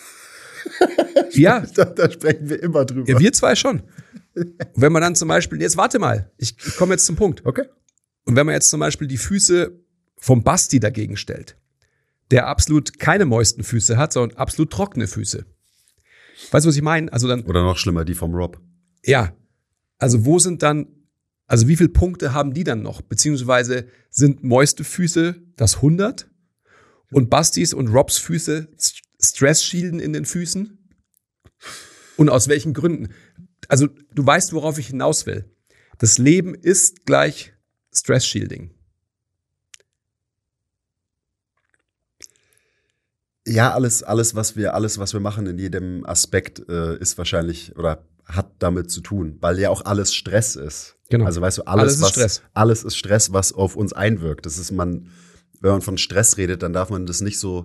Ja. Da sprechen wir immer drüber. Ja, wir zwei schon. Und wenn man dann zum Beispiel, jetzt warte mal, ich komme jetzt zum Punkt. Okay. Und wenn man jetzt zum Beispiel die Füße vom Basti dagegen stellt, der absolut keine moisten Füße hat, sondern absolut trockene Füße. Weißt du, was ich meine? Also dann, oder noch schlimmer, die vom Rob. Ja. Also wie viele Punkte haben die dann noch? Beziehungsweise sind moiste Füße das 100 und Bastis und Robs Füße Stress-Shielden in den Füßen? Und aus welchen Gründen? Also du weißt, worauf ich hinaus will. Das Leben ist gleich Stress-Shielding. Ja, alles, was wir machen in jedem Aspekt ist wahrscheinlich oder hat damit zu tun, weil ja auch alles Stress ist. Genau. Also weißt du, Alles ist Stress, was auf uns einwirkt. Das ist wenn man von Stress redet, dann darf man das nicht so,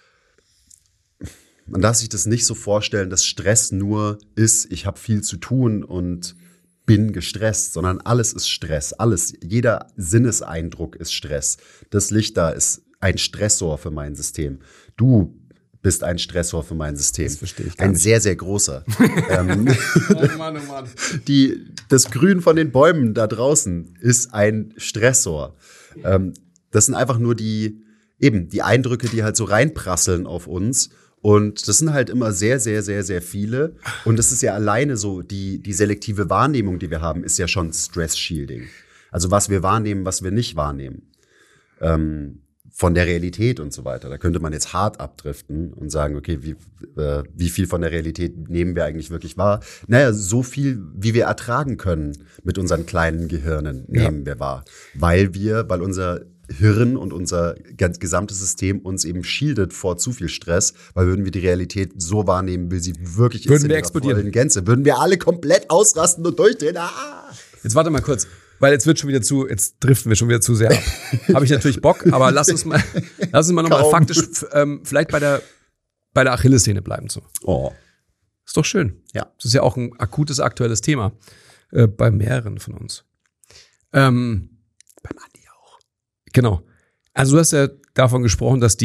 man darf sich das nicht so vorstellen, dass Stress nur ist, ich habe viel zu tun und bin gestresst, sondern alles ist Stress. Alles, jeder Sinneseindruck ist Stress. Das Licht da ist ein Stressor für mein System. Du bist ein Stressor für mein System. Das verstehe ich gar nicht. Ein sehr, sehr großer. Oh Mann. Das Grün von den Bäumen da draußen ist ein Stressor. Das sind einfach nur die Eindrücke, die halt so reinprasseln auf uns. Und das sind halt immer sehr, sehr, sehr, sehr viele. Und das ist ja alleine so, die selektive Wahrnehmung, die wir haben, ist ja schon Stress-Shielding. Also was wir wahrnehmen, was wir nicht wahrnehmen. Von der Realität und so weiter. Da könnte man jetzt hart abdriften und sagen, okay, wie viel von der Realität nehmen wir eigentlich wirklich wahr? Naja, so viel, wie wir ertragen können mit unseren kleinen Gehirnen, nehmen wir wahr. Weil unser Hirn und unser gesamtes System uns eben shieldet vor zu viel Stress, weil würden wir die Realität so wahrnehmen, wie sie wirklich ist in ihrer vollen Gänze, würden wir alle komplett ausrasten und durchdrehen. Jetzt warte mal kurz. Weil jetzt driften wir schon wieder zu sehr ab. Habe ich natürlich Bock, aber lass uns mal nochmal faktisch vielleicht bei der Achillessehne bleiben. So. Oh. Ist doch schön. Ja. Das ist ja auch ein akutes, aktuelles Thema bei mehreren von uns. Beim Andi auch. Genau. Also du hast ja davon gesprochen, es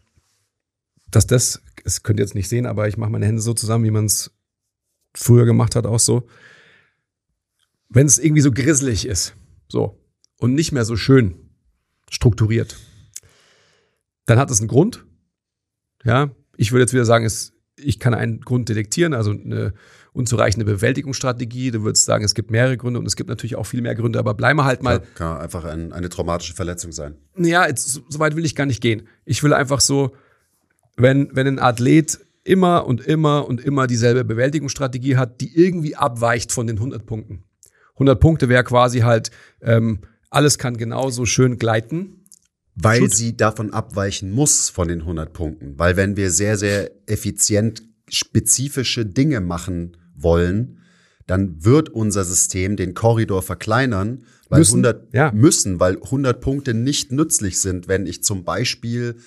könnt ihr jetzt nicht sehen, aber ich mache meine Hände so zusammen, wie man es früher gemacht hat, auch so. Wenn es irgendwie so grisselig ist, so, und nicht mehr so schön strukturiert, dann hat es einen Grund. Ja, ich würde jetzt wieder sagen, ich kann einen Grund detektieren, also eine unzureichende Bewältigungsstrategie. Du würdest sagen, es gibt mehrere Gründe und es gibt natürlich auch viel mehr Gründe, aber bleiben wir halt mal. Kann einfach eine traumatische Verletzung sein. Ja, so weit will ich gar nicht gehen. Ich will einfach so, wenn ein Athlet immer und immer und immer dieselbe Bewältigungsstrategie hat, die irgendwie abweicht von den 100 Punkten. 100 Punkte wäre quasi halt, alles kann genauso schön gleiten. Weil sie davon abweichen muss von den 100 Punkten. Weil wenn wir sehr, sehr effizient spezifische Dinge machen wollen, dann wird unser System den Korridor verkleinern, weil 100 Punkte nicht nützlich sind, wenn ich zum Beispiel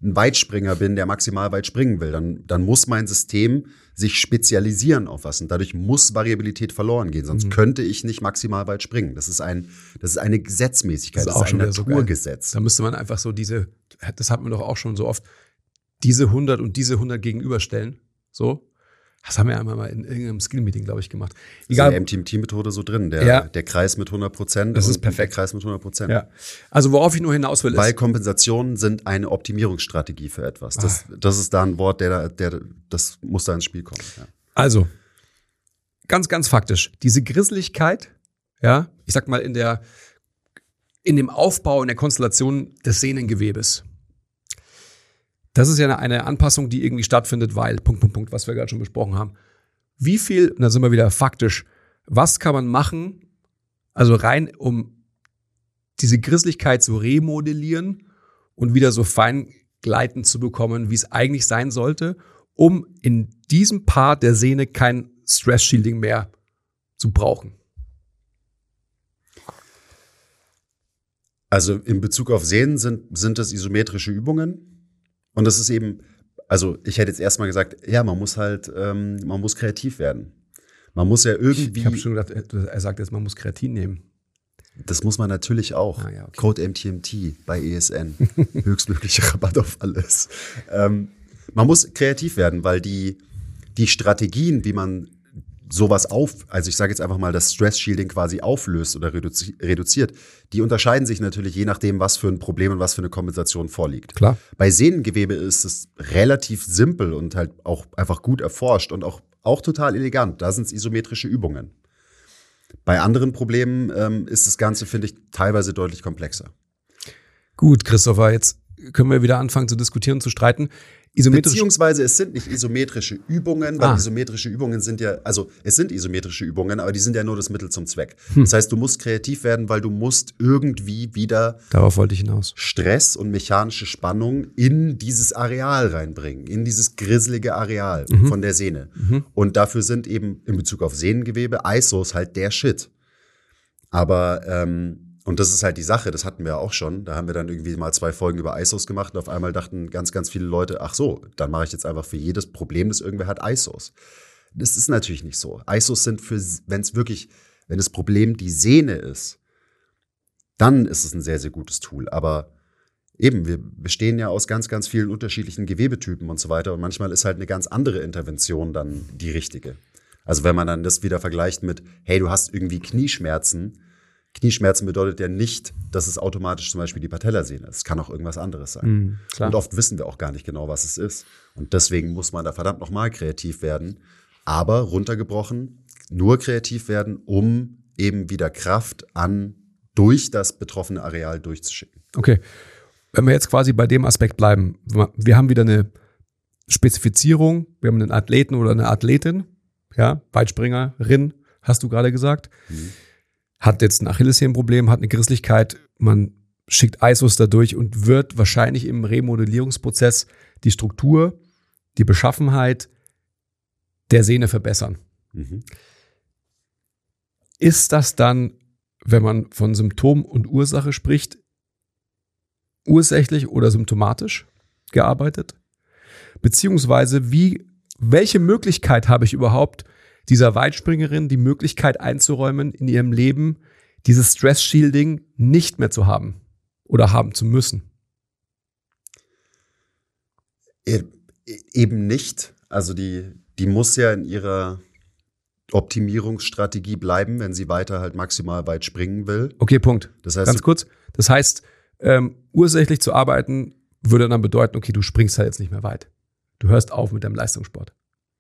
ein Weitspringer bin, der maximal weit springen will, dann muss mein System sich spezialisieren auf was. Und dadurch muss Variabilität verloren gehen. Sonst könnte ich nicht maximal weit springen. Das ist eine Gesetzmäßigkeit, das ist ein Naturgesetz. Da müsste man einfach so das hat man doch auch schon so oft, diese 100 und diese 100 gegenüberstellen. So. Das haben wir einmal mal in irgendeinem Skill-Meeting, glaube ich, gemacht. Egal. Das ist in der MTMT-Methode so drin. Der Kreis mit 100%. Das ist perfekt. Der Kreis mit 100%. Ja. Also worauf ich nur hinaus will, weil Kompensationen sind eine Optimierungsstrategie für etwas. Das ist da ein Wort, das muss da ins Spiel kommen. Ja. Also, ganz, ganz faktisch. Diese Grisseligkeit, ja, ich sag mal in dem Aufbau, in der Konstellation des Sehnengewebes. Das ist ja eine Anpassung, die irgendwie stattfindet, weil, was wir gerade schon besprochen haben. Wie viel, und da sind wir wieder faktisch, was kann man machen, also rein, um diese Grisseligkeit zu remodellieren und wieder so fein gleitend zu bekommen, wie es eigentlich sein sollte, um in diesem Part der Sehne kein Stress-Shielding mehr zu brauchen? Also in Bezug auf Sehnen sind das isometrische Übungen. Und das ist eben, also ich hätte jetzt erstmal gesagt, ja, man muss kreativ werden. Man muss ja irgendwie. Ich habe schon gedacht, er sagt jetzt, man muss Kreatin nehmen. Das muss man natürlich auch. Ja, okay. Code MTMT bei ESN. Höchstmöglicher Rabatt auf alles. Man muss kreativ werden, weil die Strategien, wie man sowas also ich sage jetzt einfach mal, das Stress-Shielding quasi auflöst oder reduziert, die unterscheiden sich natürlich je nachdem, was für ein Problem und was für eine Kompensation vorliegt. Klar. Bei Sehnengewebe ist es relativ simpel und halt auch einfach gut erforscht und auch total elegant. Da sind es isometrische Übungen. Bei anderen Problemen ist das Ganze, finde ich, teilweise deutlich komplexer. Gut, Christopher, jetzt können wir wieder anfangen zu diskutieren und zu streiten. Beziehungsweise es sind nicht isometrische Übungen, weil isometrische Übungen sind ja, also es sind isometrische Übungen, aber die sind ja nur das Mittel zum Zweck. Das heißt, du musst kreativ werden, weil du musst irgendwie wieder darauf wollte ich hinaus. Stress und mechanische Spannung in dieses Areal reinbringen, in dieses grisselige Areal von der Sehne. Und dafür sind eben in Bezug auf Sehnengewebe ISOs halt der Shit. Aber und das ist halt die Sache, das hatten wir auch schon. Da haben wir dann irgendwie mal 2 Folgen über ISOs gemacht und auf einmal dachten ganz, ganz viele Leute, ach so, dann mache ich jetzt einfach für jedes Problem, das irgendwer hat, ISOs. Das ist natürlich nicht so. ISOs sind wenn das Problem die Sehne ist, dann ist es ein sehr, sehr gutes Tool. Aber eben, wir bestehen ja aus ganz, ganz vielen unterschiedlichen Gewebetypen und so weiter. Und manchmal ist halt eine ganz andere Intervention dann die richtige. Also wenn man dann das wieder vergleicht mit, hey, du hast irgendwie Knieschmerzen. Knieschmerzen bedeutet ja nicht, dass es automatisch zum Beispiel die Patellasehne ist. Es kann auch irgendwas anderes sein. Und oft wissen wir auch gar nicht genau, was es ist. Und deswegen muss man da verdammt nochmal kreativ werden. Aber runtergebrochen, nur kreativ werden, um eben wieder Kraft durch das betroffene Areal durchzuschicken. Okay, wenn wir jetzt quasi bei dem Aspekt bleiben. Wir haben wieder eine Spezifizierung. Wir haben einen Athleten oder eine Athletin. Ja, Weitspringerin, hast du gerade gesagt. Hat jetzt ein Achillessehnenproblem, hat eine Grisseligkeit, man schickt ISOs dadurch und wird wahrscheinlich im Remodellierungsprozess die Struktur, die Beschaffenheit der Sehne verbessern. Ist das dann, wenn man von Symptom und Ursache spricht, ursächlich oder symptomatisch gearbeitet? Beziehungsweise welche Möglichkeit habe ich überhaupt, dieser Weitspringerin die Möglichkeit einzuräumen, in ihrem Leben dieses Stress-Shielding nicht mehr zu haben oder haben zu müssen? Eben nicht. Also die muss ja in ihrer Optimierungsstrategie bleiben, wenn sie weiter halt maximal weit springen will. Okay, Punkt. Das heißt, ganz kurz. Das heißt, ursächlich zu arbeiten würde dann bedeuten, okay, du springst halt jetzt nicht mehr weit. Du hörst auf mit deinem Leistungssport.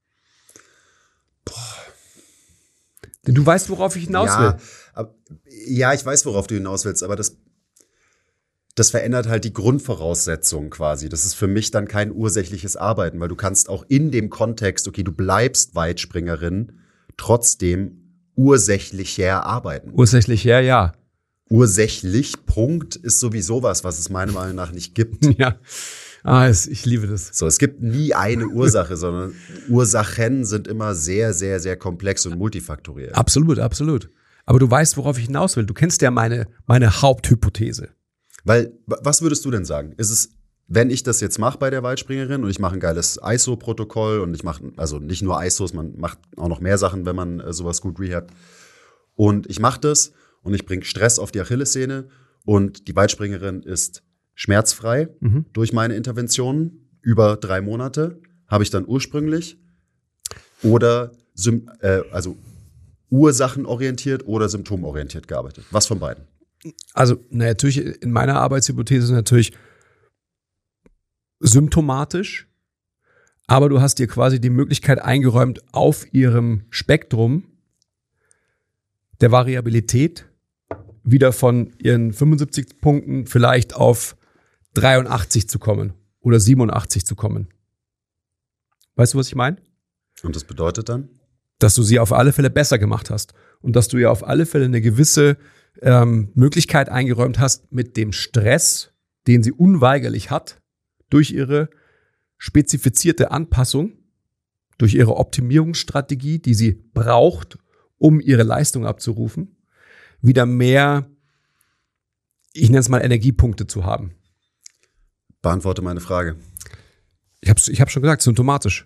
Denn du weißt, worauf ich hinaus will. Ja, ich weiß, worauf du hinaus willst, aber das verändert halt die Grundvoraussetzungen quasi. Das ist für mich dann kein ursächliches Arbeiten, weil du kannst auch in dem Kontext, okay, du bleibst Weitspringerin, trotzdem ursächlicher arbeiten. Ursächlicher, ja. Ursächlich, Punkt, ist sowieso was es meiner Meinung nach nicht gibt. Ja. Ich liebe das. So, es gibt nie eine Ursache, sondern Ursachen sind immer sehr, sehr, sehr komplex und multifaktoriell. Absolut, absolut. Aber du weißt, worauf ich hinaus will. Du kennst ja meine Haupthypothese. Weil, was würdest du denn sagen? Ist es wenn ich das jetzt mache bei der Weitspringerin und ich mache ein geiles ISO-Protokoll und ich mache, also nicht nur ISOs, man macht auch noch mehr Sachen, wenn man sowas gut rehabt. Und ich mache das und ich bringe Stress auf die Achillessehne und die Weitspringerin ist schmerzfrei durch meine Interventionen über 3 Monate, habe ich dann ursprünglich oder also ursachenorientiert oder symptomorientiert gearbeitet. Was von beiden? Also natürlich in meiner Arbeitshypothese ist natürlich symptomatisch, aber du hast dir quasi die Möglichkeit eingeräumt, auf ihrem Spektrum der Variabilität wieder von ihren 75 Punkten vielleicht auf 83 zu kommen oder 87 zu kommen. Weißt du, was ich meine? Und das bedeutet dann? Dass du sie auf alle Fälle besser gemacht hast und dass du ihr auf alle Fälle eine gewisse Möglichkeit eingeräumt hast, mit dem Stress, den sie unweigerlich hat, durch ihre spezifizierte Anpassung, durch ihre Optimierungsstrategie, die sie braucht, um ihre Leistung abzurufen, wieder mehr, ich nenne es mal Energiepunkte zu haben. Beantworte meine Frage. Ich hab schon gesagt, symptomatisch.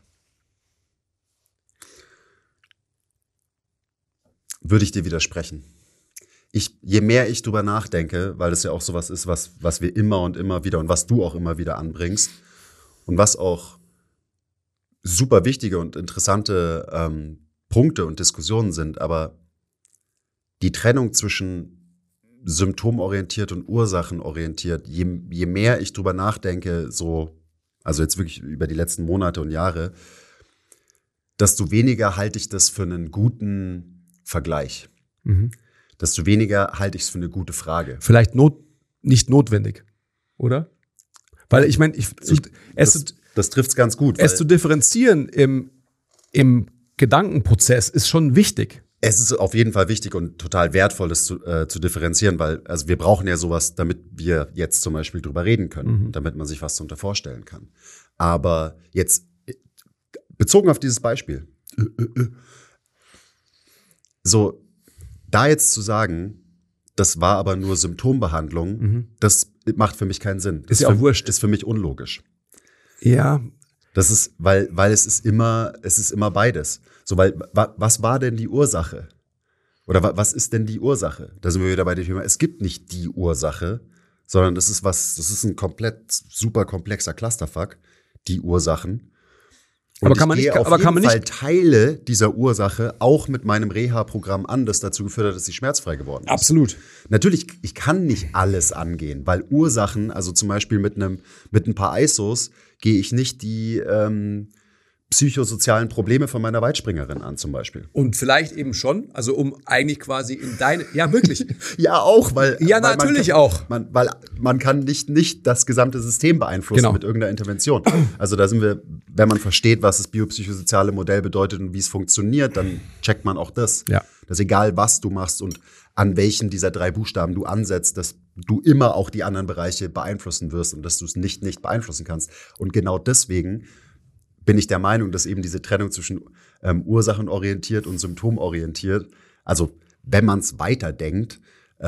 Würde ich dir widersprechen. Je mehr ich drüber nachdenke, weil das ja auch sowas ist, was wir immer und immer wieder und was du auch immer wieder anbringst und was auch super wichtige und interessante Punkte und Diskussionen sind, aber die Trennung zwischen symptomorientiert und ursachenorientiert, je mehr ich drüber nachdenke, also jetzt wirklich über die letzten Monate und Jahre, desto weniger halte ich das für einen guten Vergleich. Desto weniger halte ich es für eine gute Frage. Vielleicht nicht notwendig, oder? Weil ich meine, das trifft es ganz gut. Es zu differenzieren im Gedankenprozess ist schon wichtig. Es ist auf jeden Fall wichtig und total wertvoll, das zu differenzieren, weil also wir brauchen ja sowas, damit wir jetzt zum Beispiel drüber reden können, damit man sich was darunter vorstellen kann. Aber jetzt bezogen auf dieses Beispiel, so da jetzt zu sagen, das war aber nur Symptombehandlung, das macht für mich keinen Sinn. Ist ja auch wurscht. Ist für mich unlogisch. Ja. Das ist, weil es ist immer beides. So, weil, was war denn die Ursache? Oder was ist denn die Ursache? Da sind wir wieder bei dem Thema, es gibt nicht die Ursache, sondern das ist ein komplett super komplexer Clusterfuck, die Ursachen. Und aber kann man nicht Teile dieser Ursache auch mit meinem Reha-Programm an, das dazu geführt hat, dass sie schmerzfrei geworden ist. Absolut. Natürlich, ich kann nicht alles angehen, weil Ursachen, also zum Beispiel mit ein paar ISOs, gehe ich nicht die psychosozialen Probleme von meiner Weitspringerin an, zum Beispiel. Und vielleicht eben schon, also um eigentlich quasi in deine, ja wirklich. Ja, auch, weil. Ja, weil natürlich auch. Weil man kann nicht das gesamte System beeinflussen mit irgendeiner Intervention. Also da sind wir, wenn man versteht, was das biopsychosoziale Modell bedeutet und wie es funktioniert, dann checkt man auch das. Ja. Dass egal, was du machst und an welchen dieser 3 Buchstaben du ansetzt, dass du immer auch die anderen Bereiche beeinflussen wirst und dass du es nicht beeinflussen kannst. Und genau deswegen bin ich der Meinung, dass eben diese Trennung zwischen ursachenorientiert und symptomorientiert, also wenn man es weiterdenkt,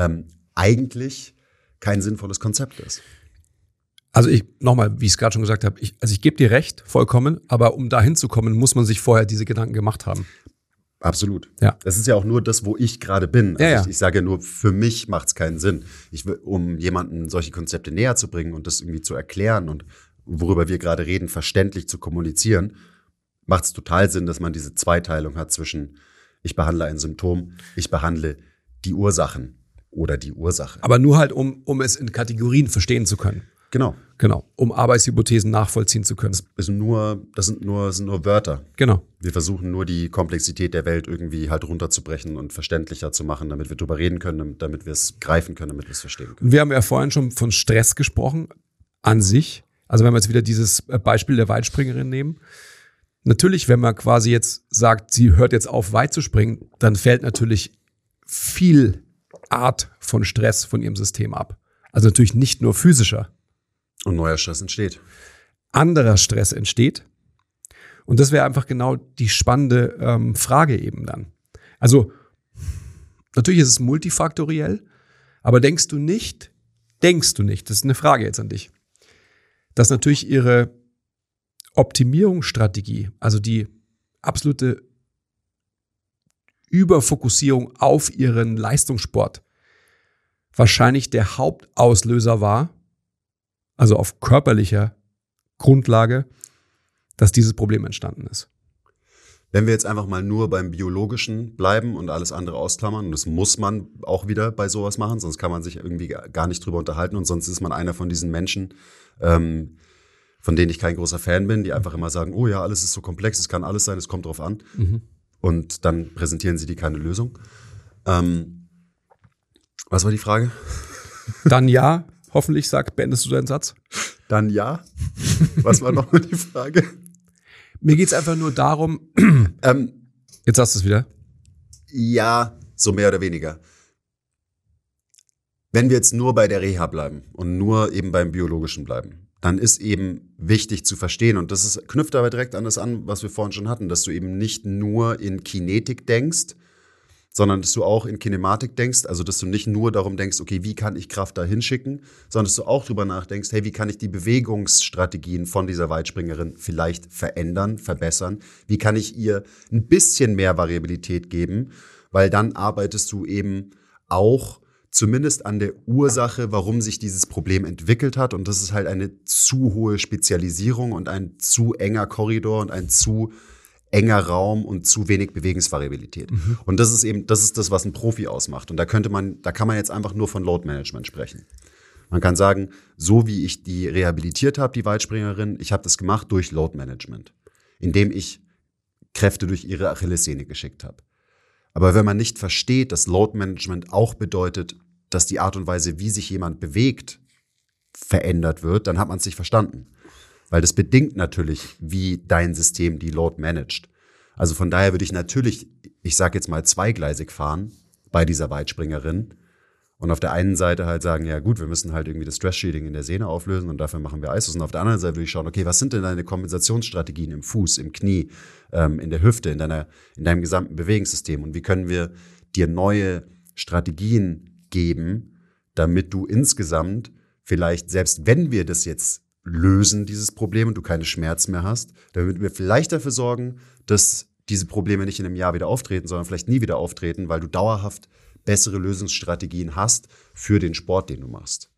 eigentlich kein sinnvolles Konzept ist. Also nochmal, wie ich es gerade schon gesagt habe, ich gebe dir recht, vollkommen, aber um da hinzukommen, muss man sich vorher diese Gedanken gemacht haben. Absolut. Ja. Das ist ja auch nur das, wo ich gerade bin. Also ja. Ich sage ja nur, für mich macht es keinen Sinn. Um jemandem solche Konzepte näher zu bringen und das irgendwie zu erklären und worüber wir gerade reden, verständlich zu kommunizieren, macht es total Sinn, dass man diese Zweiteilung hat zwischen ich behandle ein Symptom, ich behandle die Ursachen oder die Ursache. Aber nur halt, um es in Kategorien verstehen zu können. Genau. Um Arbeitshypothesen nachvollziehen zu können. Das sind nur Wörter. Genau. Wir versuchen nur die Komplexität der Welt irgendwie halt runterzubrechen und verständlicher zu machen, damit wir drüber reden können, damit wir es greifen können, damit wir es verstehen können. Wir haben ja vorhin schon von Stress gesprochen, an sich. Also wenn wir jetzt wieder dieses Beispiel der Weitspringerin nehmen. Natürlich, wenn man quasi jetzt sagt, sie hört jetzt auf, weit zu springen, dann fällt natürlich viel Art von Stress von ihrem System ab. Also natürlich nicht nur physischer. Und neuer Stress entsteht. Anderer Stress entsteht. Und das wäre einfach genau die spannende Frage eben dann. Also natürlich ist es multifaktoriell, aber denkst du nicht, das ist eine Frage jetzt an dich, dass natürlich ihre Optimierungsstrategie, also die absolute Überfokussierung auf ihren Leistungssport, wahrscheinlich der Hauptauslöser war, also auf körperlicher Grundlage, dass dieses Problem entstanden ist. Wenn wir jetzt einfach mal nur beim Biologischen bleiben und alles andere ausklammern, und das muss man auch wieder bei sowas machen, sonst kann man sich irgendwie gar nicht drüber unterhalten und sonst ist man einer von diesen Menschen, von denen ich kein großer Fan bin, die einfach immer sagen, oh ja, alles ist so komplex, es kann alles sein, es kommt drauf an. Und dann präsentieren sie dir keine Lösung. Was war die Frage? Dann ja, hoffentlich beendest du deinen Satz. Dann ja. Was war nochmal die Frage? Mir geht's einfach nur darum, jetzt sagst du es wieder. Ja, so mehr oder weniger. Wenn wir jetzt nur bei der Reha bleiben und nur eben beim Biologischen bleiben, dann ist eben wichtig zu verstehen, und das knüpft aber direkt an das an, was wir vorhin schon hatten, dass du eben nicht nur in Kinetik denkst, sondern dass du auch in Kinematik denkst, also dass du nicht nur darum denkst, okay, wie kann ich Kraft da hinschicken, sondern dass du auch drüber nachdenkst, hey, wie kann ich die Bewegungsstrategien von dieser Weitspringerin vielleicht verändern, verbessern, wie kann ich ihr ein bisschen mehr Variabilität geben, weil dann arbeitest du eben auch zumindest an der Ursache, warum sich dieses Problem entwickelt hat, und das ist halt eine zu hohe Spezialisierung und ein zu enger Korridor und ein zu enger Raum und zu wenig Bewegungsvariabilität. Und das ist das, was ein Profi ausmacht. Und da kann man jetzt einfach nur von Load Management sprechen. Man kann sagen, so wie ich die rehabilitiert habe, die Weitspringerin, ich habe das gemacht durch Load Management, indem ich Kräfte durch ihre Achillessehne geschickt habe. Aber wenn man nicht versteht, dass Load Management auch bedeutet, dass die Art und Weise, wie sich jemand bewegt, verändert wird, dann hat man es nicht verstanden. Weil das bedingt natürlich, wie dein System die Load managt. Also von daher würde ich natürlich, ich sage jetzt mal, zweigleisig fahren bei dieser Weitspringerin und auf der einen Seite halt sagen, ja gut, wir müssen halt irgendwie das Stress-Shielding in der Sehne auflösen und dafür machen wir ISOs. Und auf der anderen Seite würde ich schauen, okay, was sind denn deine Kompensationsstrategien im Fuß, im Knie, in der Hüfte, in deinem gesamten Bewegungssystem, und wie können wir dir neue Strategien geben, damit du insgesamt vielleicht, selbst wenn wir das jetzt lösen, dieses Problem, und du keine Schmerzen mehr hast, damit wir vielleicht dafür sorgen, dass diese Probleme nicht in einem Jahr wieder auftreten, sondern vielleicht nie wieder auftreten, weil du dauerhaft bessere Lösungsstrategien hast für den Sport, den du machst.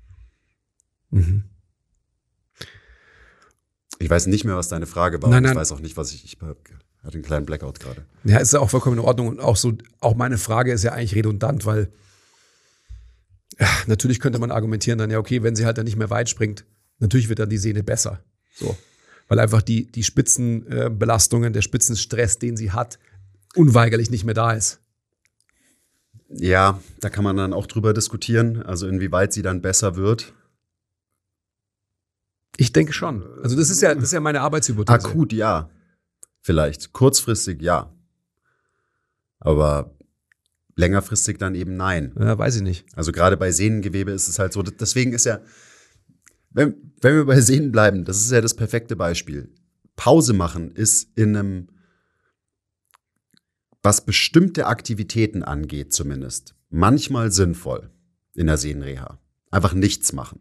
Ich weiß nicht mehr, was deine Frage war. Nein. Ich weiß auch nicht, was ich hatte einen kleinen Blackout gerade. Ja, ist ja auch vollkommen in Ordnung. Und auch meine Frage ist ja eigentlich redundant, weil natürlich könnte man argumentieren dann, ja okay, wenn sie halt dann nicht mehr weit springt, natürlich wird dann die Sehne besser. So. Weil einfach die Spitzenbelastungen, der Spitzenstress, den sie hat, unweigerlich nicht mehr da ist. Ja, da kann man dann auch drüber diskutieren, also inwieweit sie dann besser wird. Ich denke schon. Also das ist ja meine Arbeitshypothese. Akut ja, vielleicht. Kurzfristig ja. Aber längerfristig dann eben nein. Ja, weiß ich nicht. Also gerade bei Sehnengewebe ist es halt so, deswegen ist ja, wenn wir bei Sehnen bleiben, das ist ja das perfekte Beispiel. Pause machen ist in einem, was bestimmte Aktivitäten angeht zumindest, manchmal sinnvoll in der Sehnenreha. Einfach nichts machen.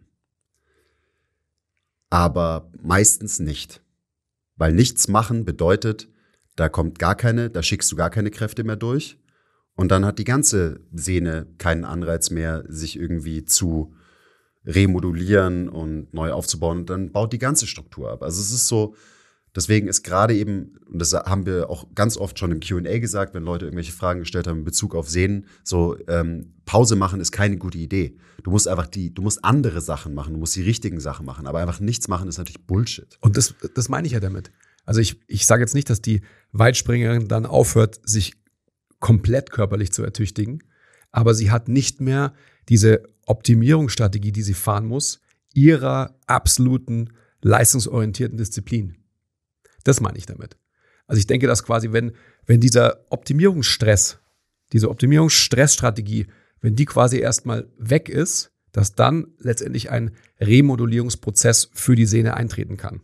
Aber meistens nicht. Weil nichts machen bedeutet, da schickst du gar keine Kräfte mehr durch. Und dann hat die ganze Sehne keinen Anreiz mehr, sich irgendwie zu remodulieren und neu aufzubauen. Und dann baut die ganze Struktur ab. Also es ist so, deswegen ist gerade eben, und das haben wir auch ganz oft schon im Q&A gesagt, wenn Leute irgendwelche Fragen gestellt haben in Bezug auf Sehnen, so Pause machen ist keine gute Idee. Du musst andere Sachen machen, du musst die richtigen Sachen machen, aber einfach nichts machen ist natürlich Bullshit. Und das meine ich ja damit. Also ich sage jetzt nicht, dass die Weitspringerin dann aufhört, sich komplett körperlich zu ertüchtigen, aber sie hat nicht mehr diese Optimierungsstrategie, die sie fahren muss, ihrer absoluten leistungsorientierten Disziplin. Das meine ich damit. Also ich denke, dass quasi, wenn dieser diese Optimierungsstressstrategie, wenn die quasi erstmal weg ist, dass dann letztendlich ein Remodulierungsprozess für die Sehne eintreten kann.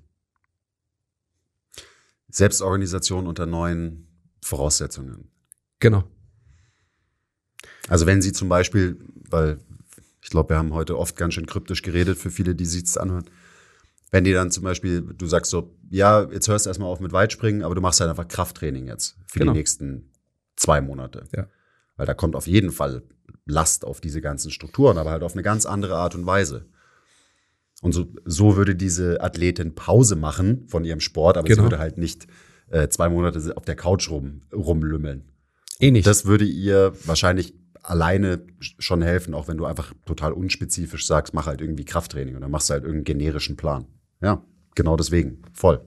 Selbstorganisation unter neuen Voraussetzungen. Genau. Also wenn sie zum Beispiel, weil ich glaube, wir haben heute oft ganz schön kryptisch geredet für viele, die sich das anhören, Wenn die dann zum Beispiel, du sagst so, ja, jetzt hörst du erstmal auf mit Weitspringen, aber du machst halt einfach Krafttraining jetzt für die nächsten 2 Monate. Ja. Weil da kommt auf jeden Fall Last auf diese ganzen Strukturen, aber halt auf eine ganz andere Art und Weise. Und so würde diese Athletin Pause machen von ihrem Sport, aber sie würde halt nicht 2 Monate auf der Couch rumlümmeln. Nicht. Das würde ihr wahrscheinlich alleine schon helfen, auch wenn du einfach total unspezifisch sagst, mach halt irgendwie Krafttraining und dann machst du halt irgendeinen generischen Plan. Ja, genau deswegen. Voll.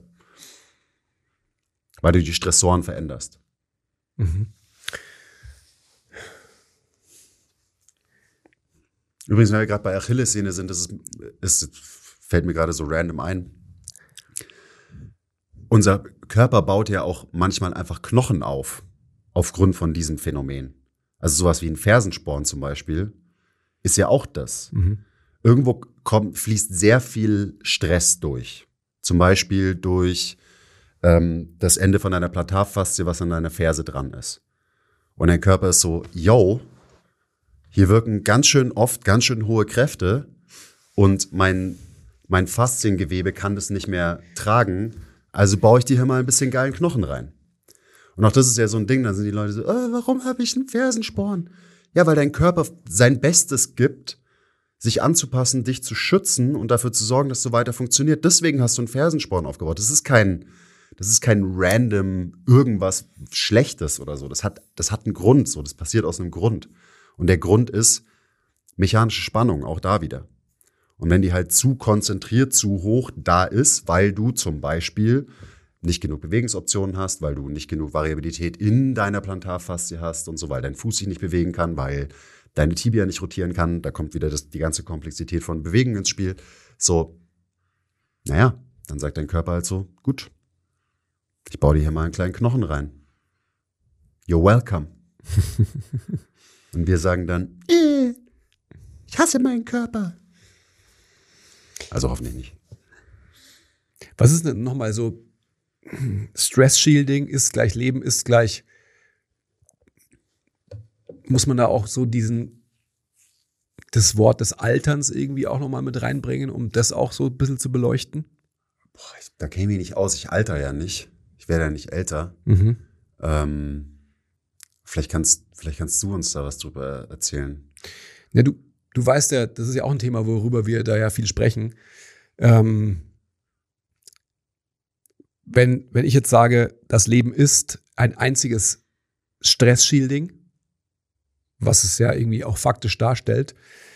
Weil du die Stressoren veränderst. Mhm. Übrigens, wenn wir gerade bei Achillessehne sind, fällt mir gerade so random ein. Unser Körper baut ja auch manchmal einfach Knochen aufgrund von diesem Phänomen. Also sowas wie ein Fersensporn zum Beispiel ist ja auch das. Mhm. Irgendwo fließt sehr viel Stress durch. Zum Beispiel durch das Ende von deiner Plantarfaszie, was an deiner Ferse dran ist. Und dein Körper ist so, yo, hier wirken ganz schön oft ganz schön hohe Kräfte und mein Fasziengewebe kann das nicht mehr tragen, also baue ich dir hier mal ein bisschen geilen Knochen rein. Und auch das ist ja so ein Ding, dann sind die Leute so, warum habe ich einen Fersensporn? Ja, weil dein Körper sein Bestes gibt, sich anzupassen, dich zu schützen und dafür zu sorgen, dass du weiter funktioniert. Deswegen hast du einen Fersensporn aufgebaut. Das ist kein random irgendwas Schlechtes oder so. Das hat einen Grund, so. Das passiert aus einem Grund. Und der Grund ist mechanische Spannung, auch da wieder. Und wenn die halt zu konzentriert, zu hoch da ist, weil du zum Beispiel nicht genug Bewegungsoptionen hast, weil du nicht genug Variabilität in deiner Plantarfaszie hast und so, weil dein Fuß sich nicht bewegen kann, weil deine Tibia nicht rotieren kann, da kommt wieder die ganze Komplexität von Bewegung ins Spiel. So, naja, dann sagt dein Körper halt so, gut, ich baue dir hier mal einen kleinen Knochen rein. You're welcome. Und wir sagen dann, ich hasse meinen Körper. Also hoffentlich nicht. Was ist denn nochmal so, Stress-Shielding ist gleich Leben, ist gleich, muss man da auch so das Wort des Alterns irgendwie auch nochmal mit reinbringen, um das auch so ein bisschen zu beleuchten? Boah, da käme ich nicht aus, ich alter ja nicht. Ich werde ja nicht älter. Mhm. Vielleicht kannst du uns da was drüber erzählen. Ja, du weißt ja, das ist ja auch ein Thema, worüber wir da ja viel sprechen. Wenn ich jetzt sage, das Leben ist ein einziges Stress-Shielding, was es ja irgendwie auch faktisch darstellt.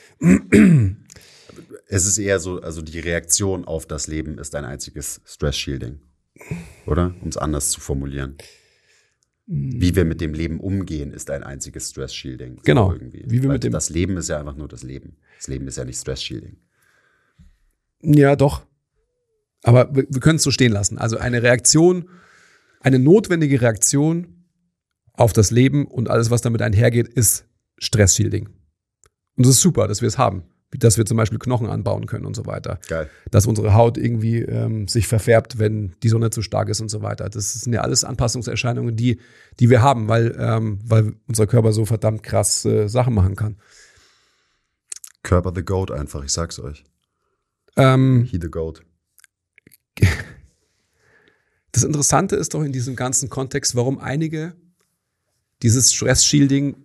Es ist eher so, also die Reaktion auf das Leben ist ein einziges Stress-Shielding, oder? Um es anders zu formulieren. Wie wir mit dem Leben umgehen, ist ein einziges Stress-Shielding. Genau. So irgendwie. Das Leben ist ja einfach nur das Leben. Das Leben ist ja nicht Stress-Shielding. Ja, doch. Aber wir können es so stehen lassen. Also eine Reaktion, eine notwendige Reaktion auf das Leben und alles, was damit einhergeht, ist Stress-Shielding. Und das ist super, dass wir es haben. Dass wir zum Beispiel Knochen anbauen können und so weiter. Geil. Dass unsere Haut irgendwie sich verfärbt, wenn die Sonne zu stark ist und so weiter. Das sind ja alles Anpassungserscheinungen, die wir haben, weil unser Körper so verdammt krass Sachen machen kann. Körper the Goat einfach, ich sag's euch. He the Goat. Das Interessante ist doch in diesem ganzen Kontext, warum einige dieses Stress-Shielding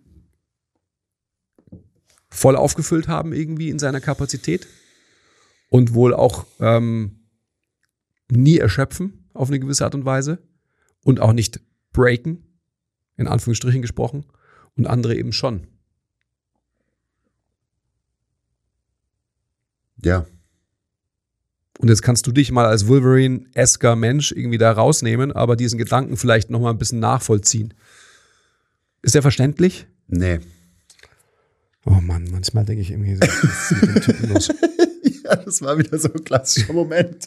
voll aufgefüllt haben irgendwie in seiner Kapazität und wohl auch nie erschöpfen auf eine gewisse Art und Weise und auch nicht breaken, in Anführungsstrichen gesprochen, und andere eben schon. Ja. Und jetzt kannst du dich mal als Wolverine-esker Mensch irgendwie da rausnehmen, aber diesen Gedanken vielleicht noch mal ein bisschen nachvollziehen. Ist der verständlich? Nee. Oh Mann, manchmal denke ich irgendwie so, was ist mit dem Typen los? Ja, das war wieder so ein klassischer Moment.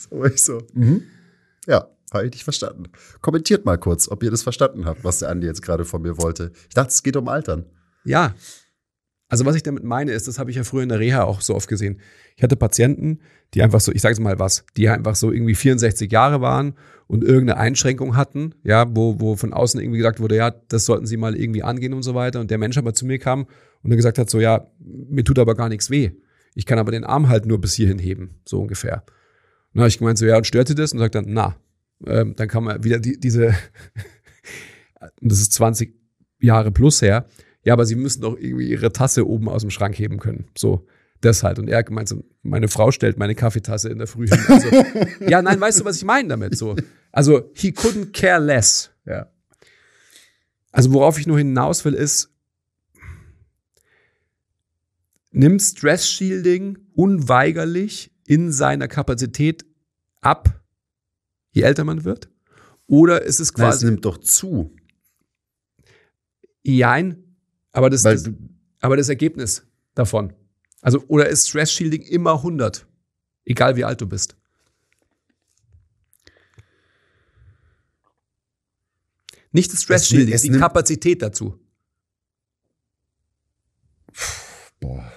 Ja, habe ich nicht verstanden. Kommentiert mal kurz, ob ihr das verstanden habt, was der Andi jetzt gerade von mir wollte. Ich dachte, es geht um Altern. Ja, also was ich damit meine ist, das habe ich ja früher in der Reha auch so oft gesehen. Ich hatte Patienten, die einfach so, ich sage es mal die einfach so irgendwie 64 Jahre waren und irgendeine Einschränkung hatten, ja, wo von außen irgendwie gesagt wurde, ja, das sollten sie mal irgendwie angehen und so weiter. Und der Mensch aber zu mir kam und dann gesagt hat, so, ja, mir tut aber gar nichts weh. Ich kann aber den Arm halt nur bis hierhin heben, so ungefähr. dann habe ich gemeint so, ja, und stört sie das? Und sagt dann, dann kann man wieder diese, und das ist 20 Jahre plus her, ja, aber sie müssen doch irgendwie ihre Tasse oben aus dem Schrank heben können. So, das halt. Und er gemeint so, meine Frau stellt meine Kaffeetasse in der Früh hin. Also, ja, nein, weißt du, was ich meine damit? So, also, he couldn't care less. Ja. Also, worauf ich nur hinaus will, ist, nimmt Stress Shielding unweigerlich in seiner Kapazität ab, je älter man wird? Oder ist es quasi. Es nimmt doch zu. Jein, aber das Ergebnis davon. Also, oder ist Stress Shielding immer 100? Egal wie alt du bist. Nicht das Stress Shielding, die Kapazität dazu. Boah.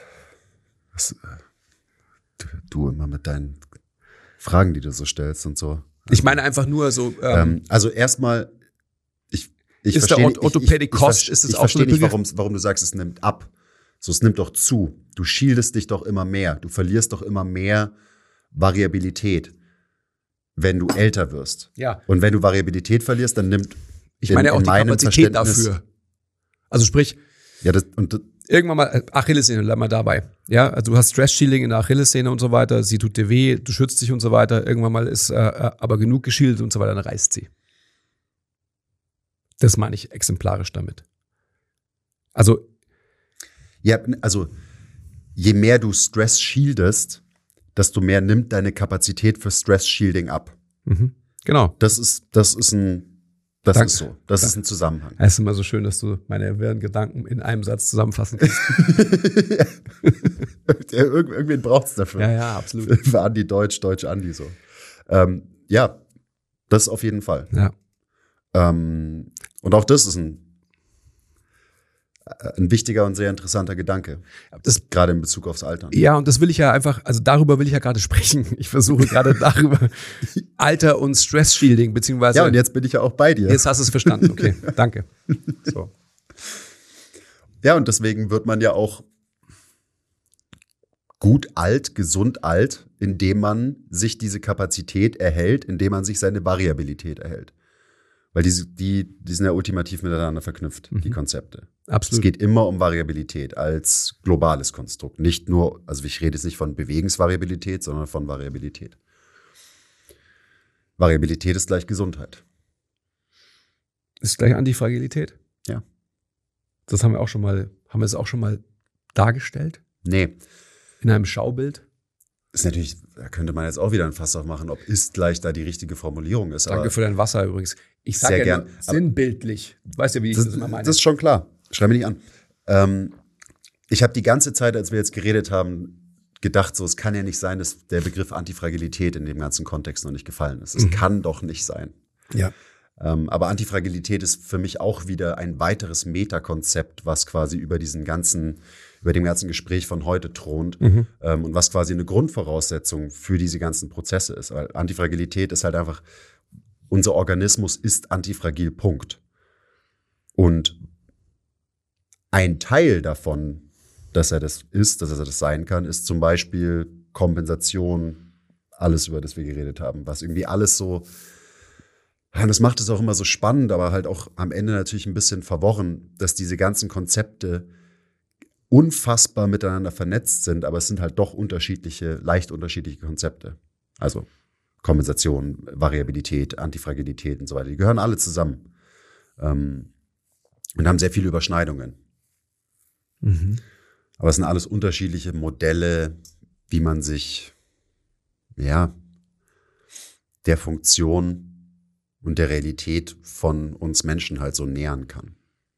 Du immer mit deinen Fragen, die du so stellst und so. Ich meine einfach nur so. Also erstmal, ich ist verstehe der Orthopädie Cost, ist es auch so ein Begriff? Ich verstehe nicht, warum du sagst, es nimmt ab. So, es nimmt doch zu. Du shieldest dich doch immer mehr. Du verlierst doch immer mehr Variabilität, wenn du älter wirst. Ja. Und wenn du Variabilität verlierst, dann nimmt ich meine ja auch die Kapazität dafür. Also sprich, ja, irgendwann mal Achillessehne, bleib mal dabei. Ja, also du hast Stress-Shielding in der Achillessehne und so weiter, sie tut dir weh, du schützt dich und so weiter. Irgendwann mal ist aber genug geschildert und so weiter, dann reißt sie. Das meine ich exemplarisch damit. Also ja, also je mehr du Stress shieldest, desto mehr nimmt deine Kapazität für Stress-Shielding ab. Mhm. Genau. Das ist so. Das ist ein Zusammenhang. Es ist immer so schön, dass du meine wirren Gedanken in einem Satz zusammenfassen kannst. Ja, irgendwen braucht es dafür. Ja, absolut. Für Andi Deutsch Andi so. Ja, das auf jeden Fall. Ja. Und auch das ist ein wichtiger und sehr interessanter Gedanke. Das gerade in Bezug aufs Altern. Ja, und das will ich ja einfach, also darüber will ich ja gerade sprechen. Ich versuche gerade darüber Alter und Stress-Shielding, beziehungsweise. Ja, und jetzt bin ich ja auch bei dir. Jetzt hast du es verstanden, okay, danke. So. Ja, und deswegen wird man ja auch gut alt, gesund alt, indem man sich diese Kapazität erhält, indem man sich seine Variabilität erhält. Weil die sind ja ultimativ miteinander verknüpft, die Konzepte. Absolut. Es geht immer um Variabilität als globales Konstrukt. Nicht nur, also ich rede jetzt nicht von Bewegungsvariabilität, sondern von Variabilität. Variabilität ist gleich Gesundheit. Ist gleich Antifragilität? Ja. Das haben wir es auch schon mal dargestellt? Nee. In einem Schaubild? Ist natürlich, da könnte man jetzt auch wieder ein Fass aufmachen, ob ist gleich da die richtige Formulierung ist. Danke für dein Wasser übrigens. Ich sage ja gern. Nur, sinnbildlich. Du weißt ja, wie ich das immer meine. Das ist schon klar. Schreib mich nicht an. Ich habe die ganze Zeit, als wir jetzt geredet haben, gedacht, so es kann ja nicht sein, dass der Begriff Antifragilität in dem ganzen Kontext noch nicht gefallen ist. Es kann doch nicht sein. Ja. Aber Antifragilität ist für mich auch wieder ein weiteres Metakonzept, was quasi über dem ganzen Gespräch von heute thront und was quasi eine Grundvoraussetzung für diese ganzen Prozesse ist. Weil Antifragilität ist halt einfach, unser Organismus ist antifragil, Punkt. Und ein Teil davon, dass er das sein kann, ist zum Beispiel Kompensation, alles, über das wir geredet haben, was irgendwie alles so. Und das macht es auch immer so spannend, aber halt auch am Ende natürlich ein bisschen verworren, dass diese ganzen Konzepte unfassbar miteinander vernetzt sind, aber es sind halt doch leicht unterschiedliche Konzepte. Also Kompensation, Variabilität, Antifragilität und so weiter. Die gehören alle zusammen und haben sehr viele Überschneidungen. Aber es sind alles unterschiedliche Modelle, wie man sich der Funktion und der Realität von uns Menschen halt so nähern kann.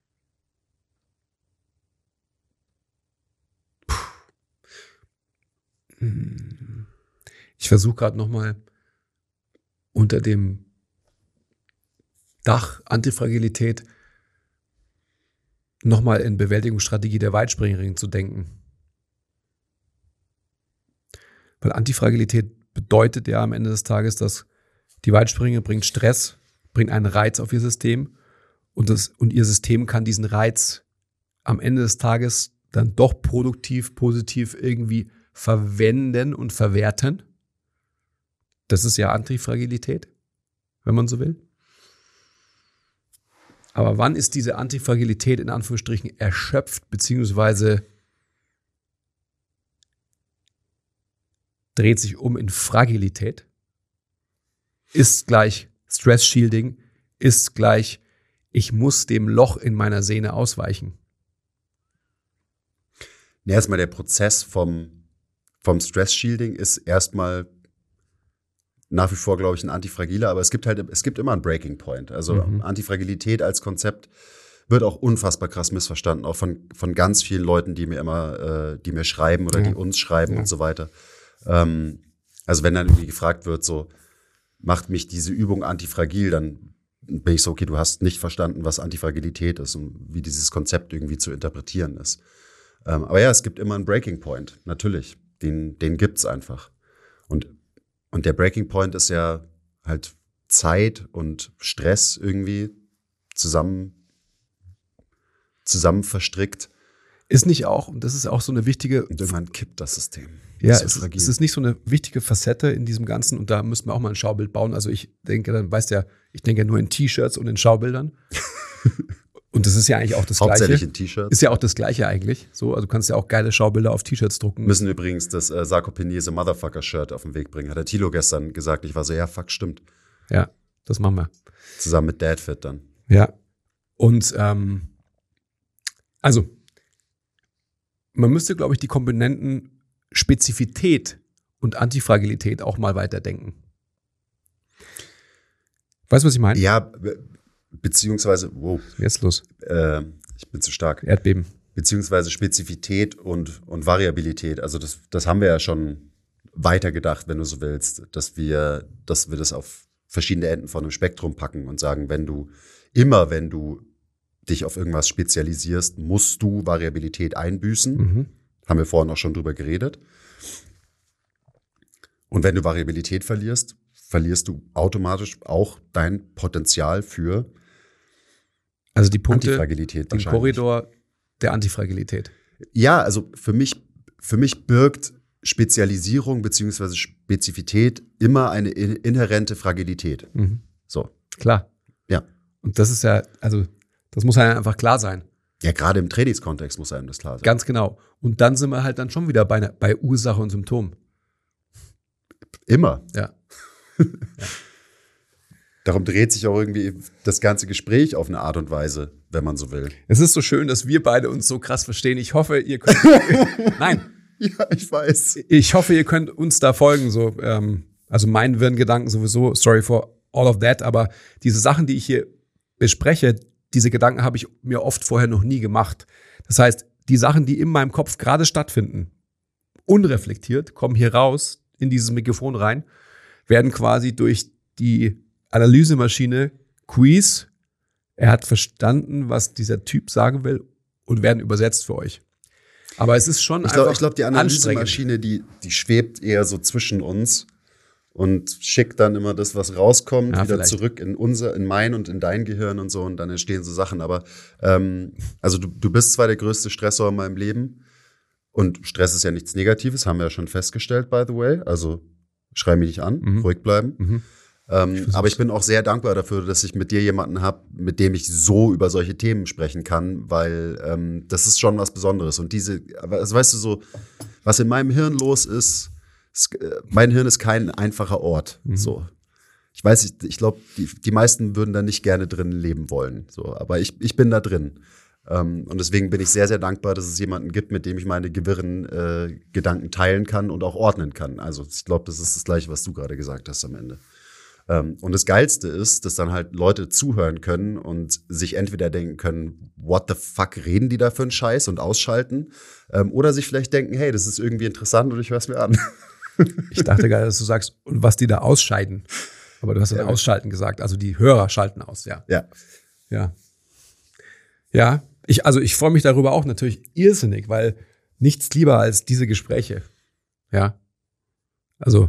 Ich versuche gerade nochmal unter dem Dach Antifragilität nochmal in Bewältigungsstrategie der Weitspringerin zu denken. Weil Antifragilität bedeutet ja am Ende des Tages, dass die Weitspringerin bringt Stress, bringt einen Reiz auf ihr System und ihr System kann diesen Reiz am Ende des Tages dann doch produktiv, positiv irgendwie verwenden und verwerten. Das ist ja Antifragilität, wenn man so will. Aber wann ist diese Antifragilität in Anführungsstrichen erschöpft, beziehungsweise dreht sich um in Fragilität? Ist gleich Stress Shielding, ist gleich, ich muss dem Loch in meiner Sehne ausweichen. Erstmal der Prozess vom Stress Shielding ist erstmal nach wie vor, glaube ich, ein Antifragiler, aber es gibt immer einen Breaking Point. Also Antifragilität als Konzept wird auch unfassbar krass missverstanden, auch von ganz vielen Leuten, die mir schreiben oder die uns schreiben und so weiter. Also wenn dann irgendwie gefragt wird, so, macht mich diese Übung antifragil, dann bin ich so, okay, du hast nicht verstanden, was Antifragilität ist und wie dieses Konzept irgendwie zu interpretieren ist. Aber ja, es gibt immer einen Breaking Point, natürlich. Den gibt's einfach. Und der Breaking Point ist ja halt Zeit und Stress irgendwie zusammen verstrickt. Ist nicht auch, und das ist auch so eine wichtige... Und irgendwann kippt das System. Ja, es ist nicht so eine wichtige Facette in diesem Ganzen und da müssten wir auch mal ein Schaubild bauen. Also ich denke, dann weißt ja, ich denke ja nur in T-Shirts und in Schaubildern. Und das ist ja eigentlich auch das Gleiche. Hauptsächlich in T-Shirts. Ist ja auch das Gleiche eigentlich. So, also du kannst ja auch geile Schaubilder auf T-Shirts drucken. Müssen übrigens das Sarkopenese Motherfucker-Shirt auf den Weg bringen. Hat der Thilo gestern gesagt. Ich war so, ja, fuck, stimmt. Ja, das machen wir. Zusammen mit Dadfit dann. Ja. Und also, man müsste, glaube ich, die Komponenten Spezifität und Antifragilität auch mal weiterdenken. Weißt du, was ich meine? Ja, beziehungsweise, wow. Jetzt los. Ich bin zu stark. Erdbeben. Beziehungsweise Spezifität und Variabilität. Also das haben wir ja schon weitergedacht, wenn du so willst, dass wir das auf verschiedene Enden von einem Spektrum packen und sagen, wenn du dich auf irgendwas spezialisierst, musst du Variabilität einbüßen. Haben wir vorhin auch schon drüber geredet. Und wenn du Variabilität verlierst du automatisch auch dein Potenzial für also die Punkte, Antifragilität den Korridor der Antifragilität. Ja, also für mich birgt Spezialisierung bzw. Spezifität immer eine inhärente Fragilität. So. Klar. Ja. Und das ist ja, also das muss einem einfach klar sein. Ja, gerade im Trainingskontext muss einem das klar sein. Ganz genau. Und dann sind wir halt dann schon wieder bei Ursache und Symptom. Immer. Ja. Darum dreht sich auch irgendwie das ganze Gespräch auf eine Art und Weise, wenn man so will. Es ist so schön, dass wir beide uns so krass verstehen. Ich hoffe, ihr könnt. Nein. Ja, ich weiß. Ich hoffe, ihr könnt uns da folgen. So, also meinen Gedanken sowieso. Sorry for all of that. Aber diese Sachen, die ich hier bespreche, diese Gedanken habe ich mir oft vorher noch nie gemacht. Das heißt, die Sachen, die in meinem Kopf gerade stattfinden, unreflektiert, kommen hier raus in dieses Mikrofon rein, werden quasi durch die Analysemaschine Quiz, er hat verstanden, was dieser Typ sagen will und werden übersetzt für euch. Aber es ist schon ich glaube, die Analysemaschine, die schwebt eher so zwischen uns und schickt dann immer das, was rauskommt, wieder vielleicht zurück in mein und in dein Gehirn und so und dann entstehen so Sachen. Aber also du bist zwar der größte Stressor in meinem Leben und Stress ist ja nichts Negatives, haben wir ja schon festgestellt, by the way. Also schrei mich nicht an, ruhig bleiben. Aber ich bin auch sehr dankbar dafür, dass ich mit dir jemanden habe, mit dem ich so über solche Themen sprechen kann, weil das ist schon was Besonderes. Und also weißt du so, was in meinem Hirn los ist, mein Hirn ist kein einfacher Ort. So, ich weiß, ich glaube, die meisten würden da nicht gerne drin leben wollen. So, aber ich bin da drin. Und deswegen bin ich sehr, sehr dankbar, dass es jemanden gibt, mit dem ich meine gewirren Gedanken teilen kann und auch ordnen kann. Also ich glaube, das ist das Gleiche, was du gerade gesagt hast am Ende. Und das Geilste ist, dass dann halt Leute zuhören können und sich entweder denken können, what the fuck reden die da für einen Scheiß und ausschalten, oder sich vielleicht denken, hey, das ist irgendwie interessant und ich höre es mir an. Ich dachte gerade, dass du sagst, und was die da ausscheiden. Aber du hast ja ausschalten gesagt, also die Hörer schalten aus, ja. Ja, ich freue mich darüber auch natürlich irrsinnig, weil nichts lieber als diese Gespräche. Ja, also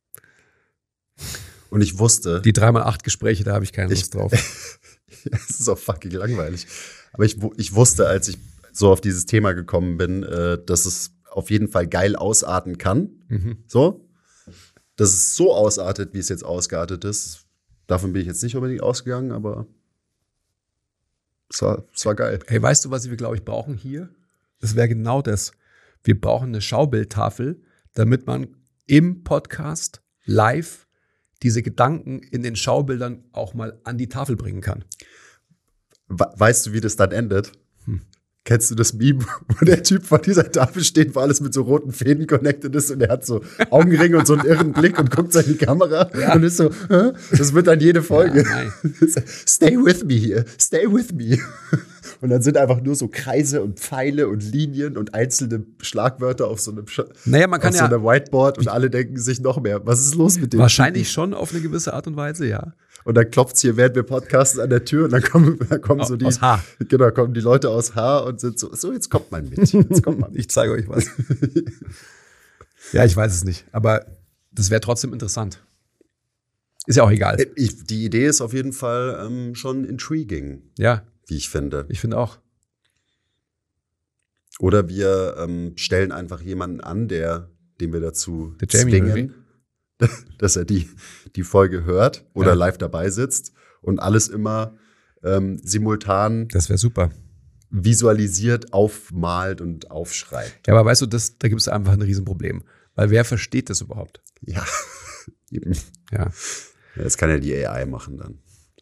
und ich wusste... Die 3x8 Gespräche, da habe ich keine Lust drauf. Es ist auch fucking langweilig. Aber ich wusste, als ich so auf dieses Thema gekommen bin, dass es auf jeden Fall geil ausarten kann. So. dass es so ausartet, wie es jetzt ausgeartet ist. Davon bin ich jetzt nicht unbedingt ausgegangen, aber es war geil. Hey, weißt du, was wir, glaube ich, brauchen hier? Das wäre genau das. Wir brauchen eine Schaubildtafel, damit man im Podcast live diese Gedanken in den Schaubildern auch mal an die Tafel bringen kann. Weißt du, wie das dann endet? Kennst du das Meme, wo der Typ vor dieser Tafel steht, wo alles mit so roten Fäden connected ist und er hat so Augenringe und so einen irren Blick und guckt so in die Kamera und ist so, hä? Das wird dann jede Folge. Ja, Stay with me here, stay with me. Und dann sind einfach nur so Kreise und Pfeile und Linien und einzelne Schlagwörter auf so einem, man kann auf so einem Whiteboard und alle denken sich noch mehr, was ist los mit dem? Wahrscheinlich schon auf eine gewisse Art und Weise, ja. Und dann klopft's hier, während wir podcasten, an der Tür und dann kommen so die, aus H. Genau, kommen die Leute aus H und sind so jetzt kommt mal mit. Jetzt kommt mal mit. Ich zeige euch was. Ja, ich weiß es nicht, aber das wäre trotzdem interessant. Ist ja auch egal. Die Idee ist auf jeden Fall schon intriguing, Ja, wie ich finde. ich finde auch. Oder wir stellen einfach jemanden an, den wir dazu Der Jamie zwingen, dass er die Folge hört oder live dabei sitzt und alles immer simultan Das wäre super. visualisiert, aufmalt und aufschreibt. Ja, aber weißt du, da gibt es einfach ein Riesenproblem. Weil wer versteht das überhaupt? Ja, eben. Ja. Ja, das kann ja die AI machen dann.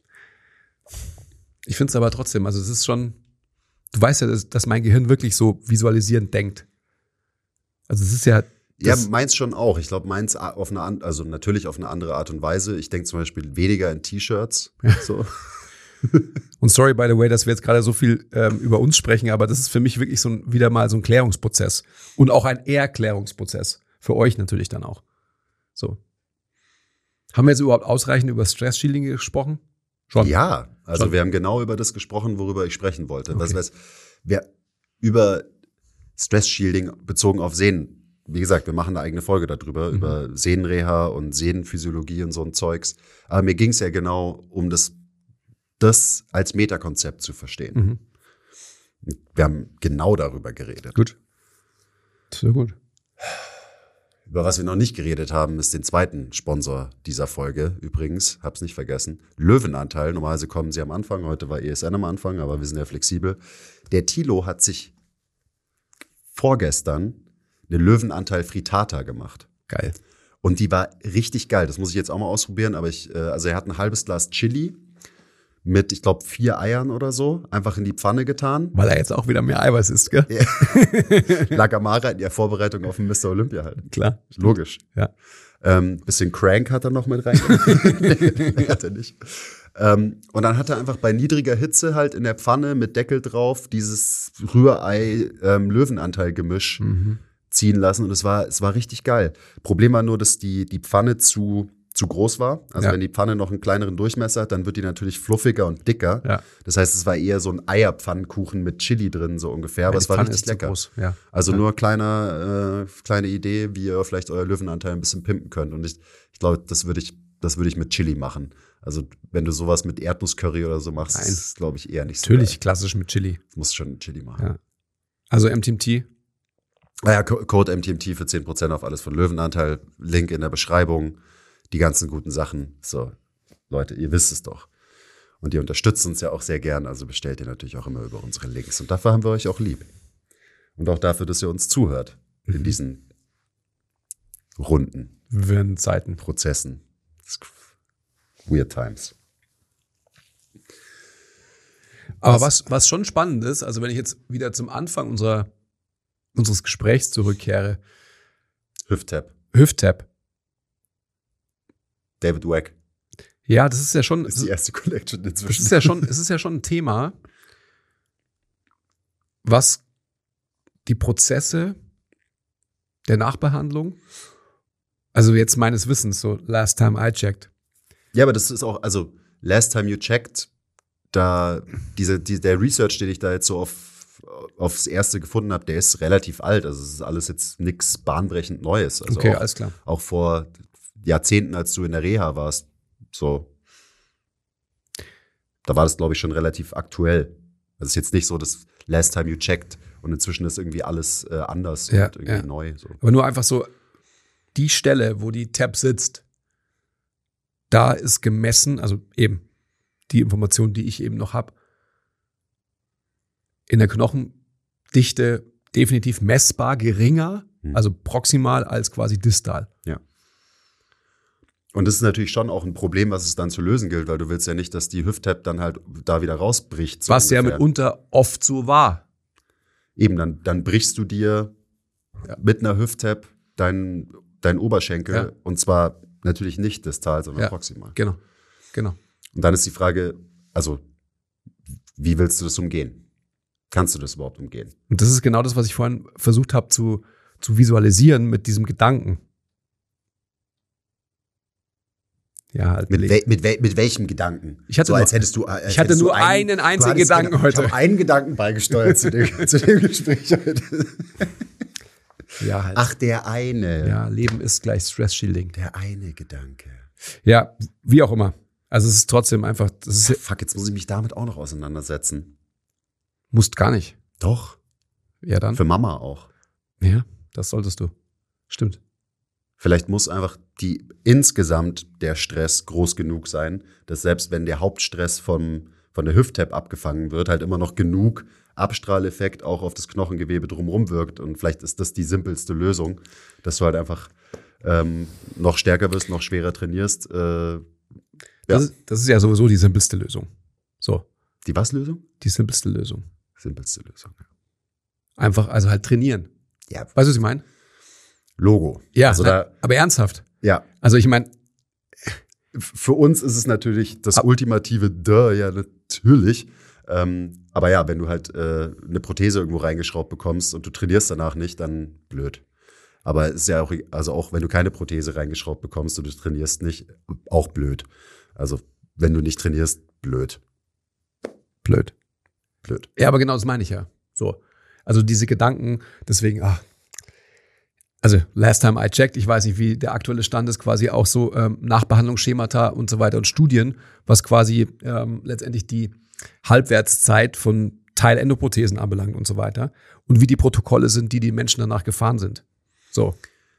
Ich finde es aber trotzdem, also es ist schon, du weißt ja, dass mein Gehirn wirklich so visualisierend denkt. Also es ist ja. Ja, meins schon auch. Ich glaube, meins also natürlich auf eine andere Art und Weise. Ich denke zum Beispiel weniger in T-Shirts. So. Und sorry, by the way, dass wir jetzt gerade so viel über uns sprechen, aber das ist für mich wirklich wieder mal so ein Klärungsprozess. Und auch ein Erklärungsprozess. Für euch natürlich dann auch. So. Haben wir jetzt überhaupt ausreichend über Stress Shielding gesprochen? Schon. Ja, also Schon. wir haben genau über das gesprochen, worüber ich sprechen wollte. Okay. Wir über Stress Shielding bezogen auf Sehnen. Wie gesagt, wir machen eine eigene Folge darüber, über Sehnenreha und Sehnenphysiologie und so ein Zeugs. Aber mir ging es ja genau um das als Metakonzept zu verstehen. Wir haben genau darüber geredet. Gut. Sehr gut. Über was wir noch nicht geredet haben, ist den zweiten Sponsor dieser Folge übrigens. Hab's nicht vergessen. Löwenanteil. Normalerweise kommen sie am Anfang. Heute war ESN am Anfang, aber wir sind ja flexibel. Der Thilo hat sich vorgestern eine Löwenanteil Frittata gemacht. Geil. Und die war richtig geil. Das muss ich jetzt auch mal ausprobieren. Aber also er hat ein halbes Glas Chili mit, ich glaube, 4 Eiern oder so, einfach in die Pfanne getan. Weil er jetzt auch wieder mehr Eiweiß isst, gell? Lagamara in der Vorbereitung auf den Mr. Olympia halt. Klar. Logisch. Ja. Bisschen Crank hat er noch mit rein. Nee, hat er nicht. Und dann hat er einfach bei niedriger Hitze halt in der Pfanne mit Deckel drauf dieses Rührei-Löwenanteil-Gemisch ziehen lassen. Und es war richtig geil. Problem war nur, dass die Pfanne zu groß war. Also wenn die Pfanne noch einen kleineren Durchmesser hat, dann wird die natürlich fluffiger und dicker. Ja. Das heißt, es war eher so ein Eierpfannkuchen mit Chili drin, so ungefähr. Aber es war richtig lecker. Groß. Ja. Also nur kleine Idee, wie ihr vielleicht euer Löwenanteil ein bisschen pimpen könnt. Und ich glaube, das würde ich mit Chili machen. Also wenn du sowas mit Erdnusscurry oder so machst, ist glaube ich eher nicht so Natürlich geil. klassisch mit Chili. Du musst schon Chili machen. Ja. Also MTMT. Ja, Code MTMT für 10% auf alles von Löwenanteil. Link in der Beschreibung. Die ganzen guten Sachen. So, Leute, ihr wisst es doch. Und ihr unterstützt uns ja auch sehr gern. Also bestellt ihr natürlich auch immer über unsere Links. Und dafür haben wir euch auch lieb. Und auch dafür, dass ihr uns zuhört in diesen Runden, Zeiten. Prozessen. Weird times. Aber was schon spannend ist, also wenn ich jetzt wieder zum Anfang unseres Gesprächs zurückkehre. Hüft-Tap. David Wack. Ja, das ist ja schon. Das ist die erste Collection inzwischen. Es ist ja schon ein Thema, was die Prozesse der Nachbehandlung, also jetzt meines Wissens, so last time I checked. Ja, aber das ist auch, also last time you checked, der Research, den ich da jetzt so aufs Erste gefunden habe, der ist relativ alt. Also es ist alles jetzt nichts bahnbrechend Neues. Also okay, alles klar. Auch vor Jahrzehnten, als du in der Reha warst, so, da war das, glaube ich, schon relativ aktuell. Also es ist jetzt nicht so, dass last time you checked und inzwischen ist irgendwie alles anders und irgendwie neu. So. Aber nur einfach so, die Stelle, wo die Tab sitzt, da ist gemessen, also eben die Information, die ich eben noch habe, in der Knochendichte definitiv messbar geringer, also proximal als quasi distal. Ja. Und das ist natürlich schon auch ein Problem, was es dann zu lösen gilt, weil du willst ja nicht, dass die Hüft-Tab dann halt da wieder rausbricht. So was ungefähr. ja mitunter oft so war. Eben, dann brichst du dir mit einer Hüft-Tab dein Oberschenkel und zwar natürlich nicht distal, sondern proximal. Genau. Und dann ist die Frage, also wie willst du das umgehen? Kannst du das überhaupt umgehen? Und das ist genau das, was ich vorhin versucht habe zu visualisieren mit diesem Gedanken. Ja, halt mit welchem Gedanken? Ich hatte so, als hättest du. Ich hatte nur einen einzigen Gedanken heute. Ich habe einen Gedanken beigesteuert zu dem Gespräch heute. Ja, halt. Ach, der eine. Ja, Leben ist gleich Stress-Shielding. Der eine Gedanke. Ja, wie auch immer. Also es ist trotzdem einfach, Fuck, jetzt muss ich mich damit auch noch auseinandersetzen. Musst gar nicht. Doch. Ja, dann. Für Mama auch. Ja, das solltest du. Stimmt. Vielleicht muss einfach insgesamt der Stress groß genug sein, dass selbst wenn der Hauptstress von der Hüft-Tab abgefangen wird, halt immer noch genug Abstrahleffekt auch auf das Knochengewebe drumherum wirkt. Und vielleicht ist das die simpelste Lösung, dass du halt einfach noch stärker wirst, noch schwerer trainierst. Das ist ja sowieso die simpelste Lösung. So. Die was Lösung? Die simpelste Lösung. Simpelste Lösung, ja. Einfach, also halt trainieren. Ja. Weißt du, was ich meine? Logo. Ja, also aber ernsthaft. Ja. Also ich meine, für uns ist es natürlich das ultimative ja, natürlich. Aber ja, wenn du halt eine Prothese irgendwo reingeschraubt bekommst und du trainierst danach nicht, dann blöd. Aber es ist ja auch, also auch wenn du keine Prothese reingeschraubt bekommst und du trainierst nicht, auch blöd. Also wenn du nicht trainierst, blöd. Ja, aber genau das meine ich ja. So. Also diese Gedanken, deswegen, also last time I checked, ich weiß nicht, wie der aktuelle Stand ist, quasi auch so Nachbehandlungsschemata und so weiter und Studien, was quasi letztendlich die Halbwertszeit von Teilendoprothesen anbelangt und so weiter und wie die Protokolle sind, die Menschen danach gefahren sind. So.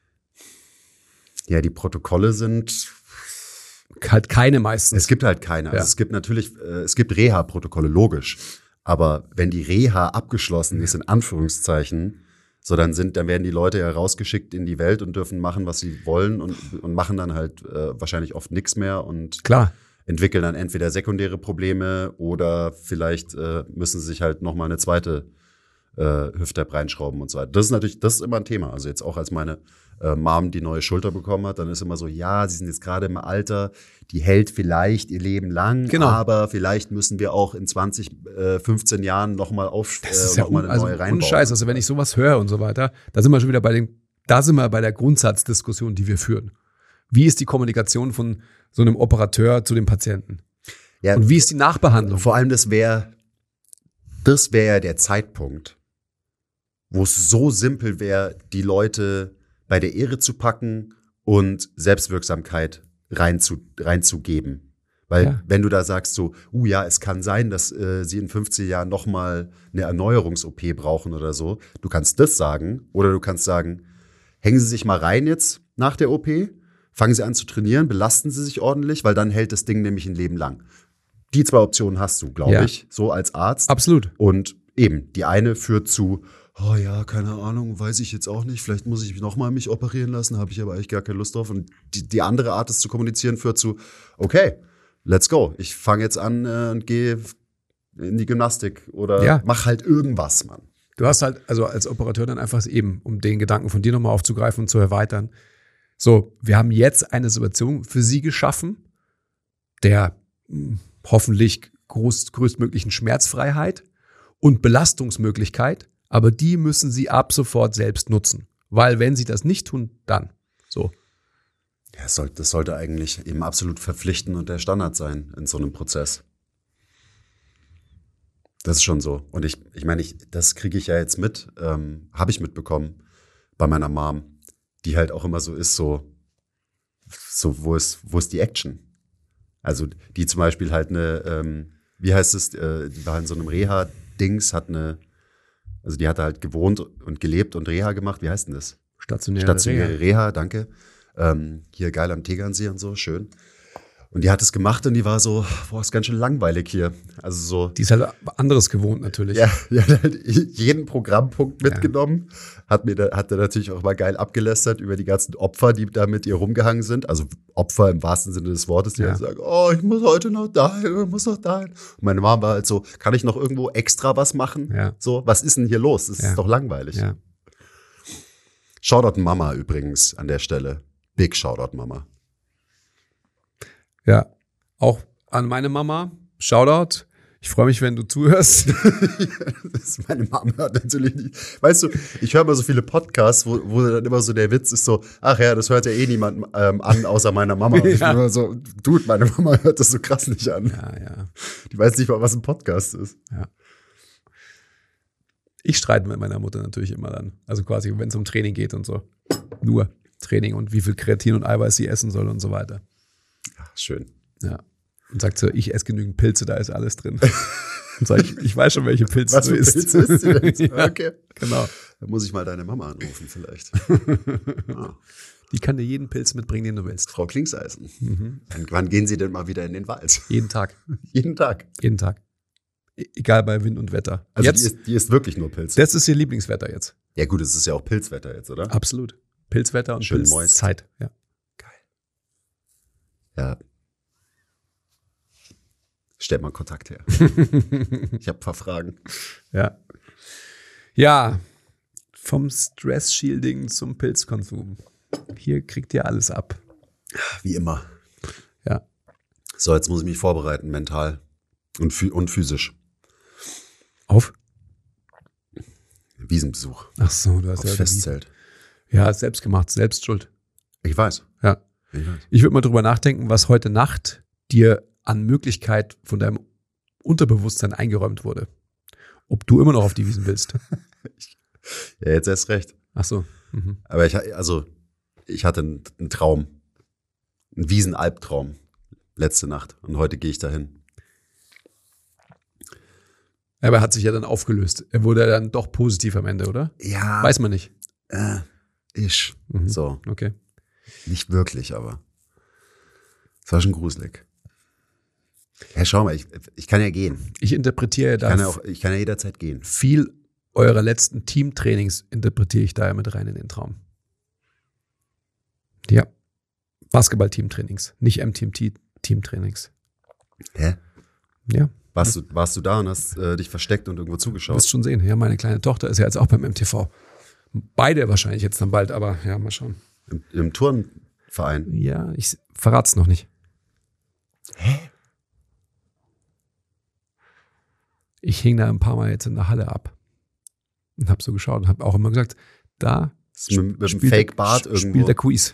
Ja, die Protokolle sind halt keine meistens. Es gibt halt keine. Also es gibt natürlich, es gibt Reha-Protokolle, logisch. Aber wenn die Reha abgeschlossen ist, in Anführungszeichen, so dann werden die Leute ja rausgeschickt in die Welt und dürfen machen, was sie wollen und machen dann halt wahrscheinlich oft nichts mehr und klar entwickeln dann entweder sekundäre Probleme oder vielleicht müssen sie sich halt nochmal eine zweite Hüft-Tab reinschrauben und so weiter. Das ist immer ein Thema. Also jetzt auch als meine Mom die neue Schulter bekommen hat, dann ist immer so, ja, sie sind jetzt gerade im Alter, die hält vielleicht ihr Leben lang, aber vielleicht müssen wir auch in 20, 15 Jahren nochmal eine neue reinbauen. Scheiß, also wenn ich sowas höre und so weiter, da sind wir schon wieder bei der Grundsatzdiskussion, die wir führen. Wie ist die Kommunikation von so einem Operateur zu dem Patienten? Ja, und wie ist die Nachbehandlung? Vor allem, das wäre ja der Zeitpunkt, wo es so simpel wäre, die Leute bei der Ehre zu packen und Selbstwirksamkeit reinzugeben. Weil wenn du da sagst so, es kann sein, dass sie in 15 Jahren nochmal eine Erneuerungs-OP brauchen oder so. Du kannst das sagen oder du kannst sagen, hängen Sie sich mal rein jetzt nach der OP, fangen Sie an zu trainieren, belasten Sie sich ordentlich, weil dann hält das Ding nämlich ein Leben lang. Die zwei Optionen hast du, glaube ich, so als Arzt. Absolut. Und eben, die eine führt zu, keine Ahnung, weiß ich jetzt auch nicht, vielleicht muss ich nochmal mich operieren lassen, habe ich aber eigentlich gar keine Lust drauf. Und die andere Art, es zu kommunizieren, führt zu, okay, let's go. Ich fange jetzt an und gehe in die Gymnastik oder mach halt irgendwas, Mann. Du hast halt, also als Operateur dann einfach eben, um den Gedanken von dir nochmal aufzugreifen und zu erweitern, so, wir haben jetzt eine Situation für Sie geschaffen, der hoffentlich größtmöglichen Schmerzfreiheit und Belastungsmöglichkeit, aber die müssen Sie ab sofort selbst nutzen. Weil wenn Sie das nicht tun, dann so. Ja, das sollte eigentlich eben absolut verpflichtend und der Standard sein in so einem Prozess. Das ist schon so. Und ich meine, das kriege ich ja jetzt mit, habe ich mitbekommen bei meiner Mom, die halt auch immer so ist, so wo ist die Action? Also die zum Beispiel halt wie heißt es, die war in so einem Reha-Dings, die hatte halt gewohnt und gelebt und Reha gemacht. Wie heißt denn das? Stationäre Reha, danke. Hier geil am Tegernsee und so, schön. Und die hat es gemacht und die war so, boah, ist ganz schön langweilig hier. Also so. Die ist halt anderes gewohnt natürlich. Ja, die hat halt jeden Programmpunkt mitgenommen. Hat er natürlich auch mal geil abgelästert über die ganzen Opfer, die da mit ihr rumgehangen sind. Also Opfer im wahrsten Sinne des Wortes, die halt sagen, oh, ich muss heute noch dahin, ich muss noch dahin. Und meine Mama war halt so, kann ich noch irgendwo extra was machen? Ja. So, was ist denn hier los? Das ist doch langweilig. Ja. Shoutout Mama übrigens an der Stelle. Big Shoutout Mama. Ja, auch an meine Mama. Shoutout. Ich freue mich, wenn du zuhörst. Meine Mama hört natürlich nicht. Weißt du, ich höre mal so viele Podcasts, wo dann immer so der Witz ist so, ach ja, das hört ja eh niemand an, außer meiner Mama. Und ich bin immer so, Dude, meine Mama hört das so krass nicht an. Ja. Die weiß nicht mal, was ein Podcast ist. Ja. Ich streite mit meiner Mutter natürlich immer dann. Also quasi, wenn es um Training geht und so. Nur Training und wie viel Kreatin und Eiweiß sie essen soll und so weiter. Ja, schön. Ja. Und sagt so, ich esse genügend Pilze, da ist alles drin. Und sag ich weiß schon, welche Pilze Was du für isst. Pilze isst sie denn? Ja, Okay. genau. Dann muss ich mal deine Mama anrufen vielleicht. Die kann dir jeden Pilz mitbringen, den du willst. Frau Klingseisen. Wann gehen Sie denn mal wieder in den Wald? Jeden Tag. Jeden Tag. Jeden Tag. Egal bei Wind und Wetter. Also jetzt, die isst wirklich nur Pilze. das ist ihr Lieblingswetter jetzt. Ja gut, es ist ja auch Pilzwetter jetzt, oder? Absolut. Pilzwetter und Schön moist. Pilzzeit. Ja. Ja. Stell mal Kontakt her. Ich habe ein paar Fragen. Ja. Ja. Vom Stress-Shielding zum Pilzkonsum. Hier kriegt ihr alles ab. Wie immer. Ja. So, jetzt muss ich mich vorbereiten, mental und physisch. Auf? Wiesenbesuch. Ach so, du hast Aufs ja Festzelt. Ja, selbst gemacht, selbst schuld. Ich weiß. Ja. Ich weiß. Ich würde mal drüber nachdenken, was heute Nacht dir an Möglichkeit von deinem Unterbewusstsein eingeräumt wurde. Ob du immer noch auf die Wiesen willst. Ja, jetzt erst recht. Ach so. Mhm. Aber ich hatte einen Traum. Einen Wiesenalbtraum. Letzte Nacht. Und heute gehe ich dahin. Aber er hat sich ja dann aufgelöst. Er wurde dann doch positiv am Ende, oder? Ja. Weiß man nicht. So. Okay. Nicht wirklich, aber es war schon gruselig. Ja, schau mal, ich kann ja gehen. Ich interpretiere da Ich kann ja jederzeit gehen. viel eurer letzten Teamtrainings interpretiere ich da ja mit rein in den Traum. Ja. Basketball-Teamtrainings, nicht MTMT-Teamtrainings. Hä? Ja. Warst du da und hast dich versteckt und irgendwo Du zugeschaut? wirst schon sehen. Ja, meine kleine Tochter ist ja jetzt auch beim MTV. Beide wahrscheinlich jetzt dann bald, aber ja, mal schauen. Im Turnverein? Ja, ich verrate es noch nicht. Hä? Ich hing da ein paar Mal jetzt in der Halle ab und habe so geschaut und habe auch immer gesagt, da Mit dem spielt Fake-Bart der, irgendwo? spielt der Quiz.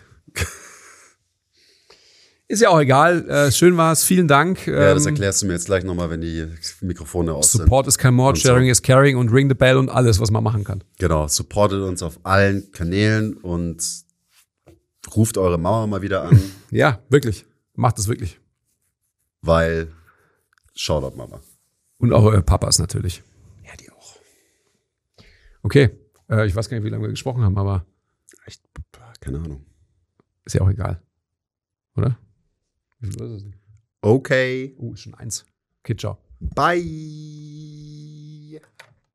Ist ja auch egal. Schön war's. Vielen Dank. Ja, das erklärst du mir jetzt gleich nochmal, wenn die Mikrofone aus sind. Support ist kein Mord, Und so. Sharing is Caring und Ring the Bell und alles, was man machen kann. Genau, supportet uns auf allen Kanälen und ruft eure Mama mal wieder an, Ja, wirklich. Macht es wirklich. weil Shoutout Mama. Und auch eure Papas natürlich. Ja, die auch. Okay. Ich weiß gar nicht, wie lange wir gesprochen haben, aber Echt, keine Ahnung. ist ja auch egal. Oder? Wie viel ist es denn? Okay, Ist schon 1. Okay, ciao. bye.